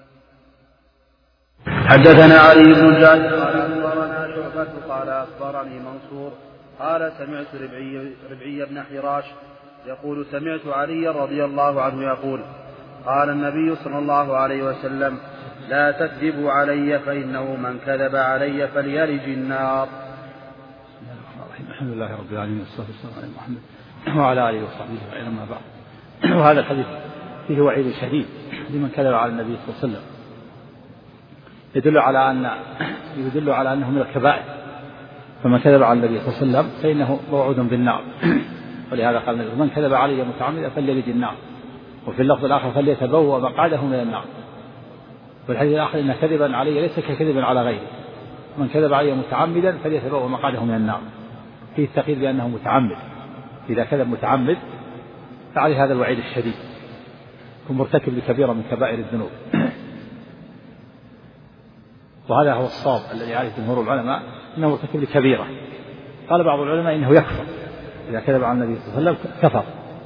حدثنا علي بن جعفر قال أخبرنا شعبة قال أخبرني منصور قال سمعت ربعي, ربعي بن حراش يقول: سمعت علي رضي الله عنه يقول: قال النبي صلى الله عليه وسلم: لا تكذبوا علي فإنه من كذب علي فليلج النار. الحمد لله رب العالمين والصلاة والسلام على محمد وعلى آله وصحبه أجمعين، أما بعد. وهذا الحديث فيه وعيد شديد لمن كذب على النبي صلى الله عليه وسلم، يدل على أن يدل على أنه من الكبائر، فمن كذب على النبي صلى الله عليه وسلم فإنه موعود بالنار. ولهذا قال النبي: من كذب علي متعمدا فليلج النار، وفي اللفظ الآخر: فليتبوأ مقعده من النار. والحديث الآخر: إن كذبا علي ليس ككذب على غيره، من كذب علي متعمدا فليتبوأ مقعده من النار. فيه التقييد بأنه متعمد، إذا كذب متعمد فعليه هذا الوعيد الشديد، يكون مرتكب لكبيرة من كبائر الذنوب. وهذا هو الصواب الذي عليه جمهور العلماء، انه مرتكب لكبيرة. قال بعض العلماء انه يكفر اذا كذب على النبي صلى الله عليه وسلم، كفر،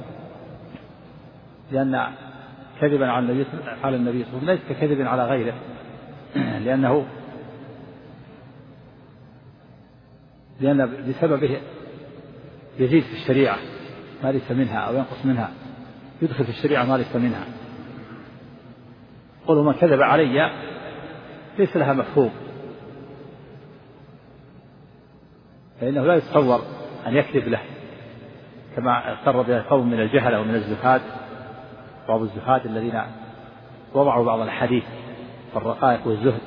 لان كذبا على النبي على النبي صلى الله عليه وسلم ليس ككذب على غيره، لانه لان بسببه يزيد في الشريعة ما ليس منها او ينقص منها، يدخل في الشريعة ما ليس منها. قولوا من كذب علي ليس لها مفهوم، فإنه لا يتصور أن يكذب له، كما اغتر به قوم من الجهلة ومن الزهاد، بعض الزهاد الذين وضعوا بعض الحديث في الرقائق والزهد،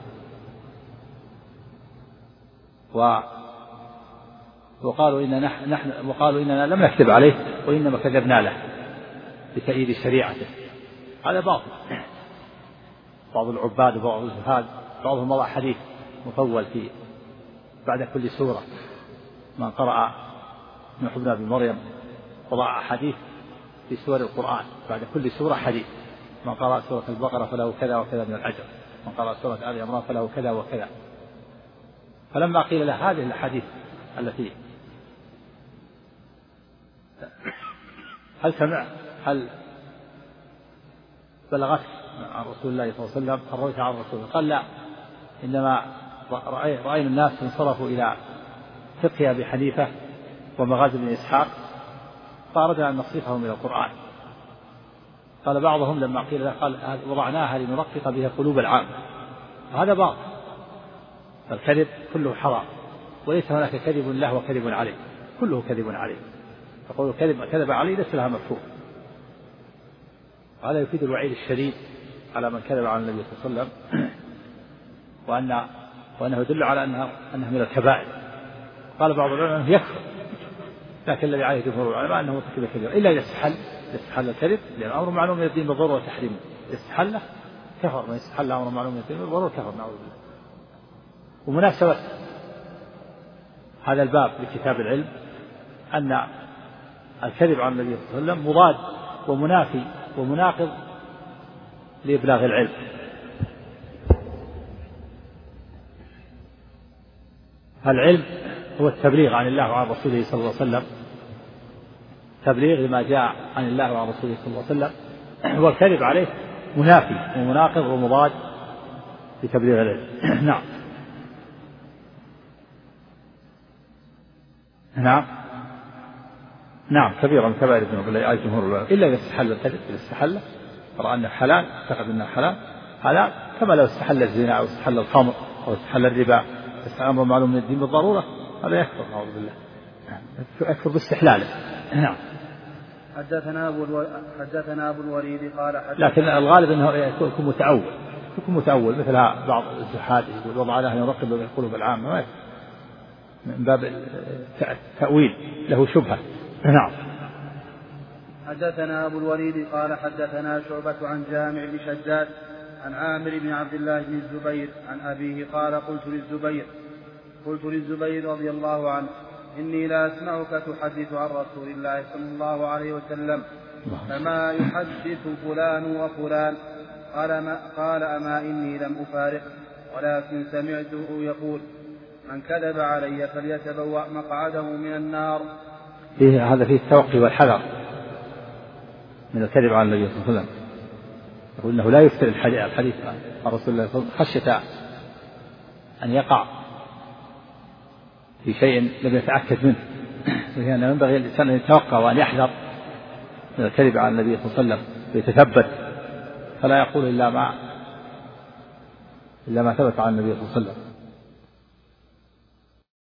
و وقالوا إن نحن, نحن وقالوا إننا لم نكذب عليه وإنما كذبنا له لتأييد شريعته. هذا باطل. بعض العباد وبعض الزهاد بعضهم وضع حديث مطول في بعد كل سورة، من قرأ نوح بن أبي مريم وضع حديث في سور القرآن بعد كل سورة حديث، من قرأ سورة البقرة فله كذا وكذا من الأجر، من قرأ سورة آل عمران فله كذا وكذا. فلما قيل له هذه الحديث التي هل سمع هل بلغت عن رسول الله صلى الله عليه وسلم، رويت عن رسول الله؟ قال: لا، إنما رأينا الناس انصرفوا إلى فقه أبي حنيفة ومغازي بن إسحاق فأردنا أن نصرفهم إلى القرآن. قال بعضهم لما قيل له قال: وضعناها لنرقق بها قلوب العام. هذا باطل، فالكذب كله حرام، وليس هناك كذب له وكذب عليه، كله كذب عليه. فقول كذب كذب عليه ليس لها مفهوم. وهذا يفيد الوعيد الشديد على من كذب على النبي صلى الله عليه وسلم، وأن وأنه يدل على أنها أنها من الكبائر. قال بعض العلماء أنه يكفر، لكن الذي عليه جمهور العلماء أنه مرتكب الكبيرة إلا إذا استحل استحل الكذب، لأن أمر معلوم من الدين بالضرورة وتحريمه. استحله كفر، من استحل أمر معلوم من الدين بالضرورة كفر، نعوذ بالله. ومناسبة هذا الباب لكتاب العلم أن الكذب عن النبي صلى الله عليه وسلم مضاد ومنافي ومناقض لإبلاغ العلم. العلم هو التبليغ عن الله وعن رسوله صلى الله عليه وسلم، تبليغ لما جاء عن الله وعن رسوله صلى الله عليه وسلم، والكذب عليه منافي ومناقض ومضاد لتبليغ العلم. نعم نعم نعم كبيرة من كبائر الذنوب إلا جمهور العلماء، إلا إذا استحل الكذب، إذا استحل رأى أنه حلال، اعتقد أنه حلال حلال، كما لو استحل الزنا أو استحل الخمر أو استحل الربا، أمر معلوم من الدين بالضرورة، هذا يكفر نعوذ بالله، يكفر باستحلاله. نعم. حدثنا أبو الو... حدثنا أبو الوليد قال حدثنا، لكن الغالب أنه يكون متأول، يكون متأول مثل بعض الزحاد يقول وضع له يرقب بالقلوب العامة، ما من باب التأويل له شبهة. نعم. حدثنا أبو الوليد قال حدثنا شعبة عن جامع بن شداد عن عامر بن عبد الله بن الزبير عن أبيه قال قلت للزبير قلت للزبير رضي الله عنه إني لا أسمعك تحدث عن رسول الله صلى الله عليه وسلم فما يحدث فلان وفلان؟ قال ما قال أما إني لم أفارق ولكن سمعته يقول من كذب علي فليتبوأ مقعده من النار. فيه هذا فيه التوقي والحذر من الكذب على النبي صلى الله عليه وسلم، يقول إنه لا يفتر الحديث عن رسول الله صلى الله عليه وسلم خشية أن يقع في شيء لم يتأكد منه، لأنه ينبغي الإنسان أن يتوقع وأن يحذر من الكذب على النبي صلى الله عليه وسلم ويتثبت، فلا يقول إلا ما إلا ما ثبت عن النبي صلى الله عليه وسلم.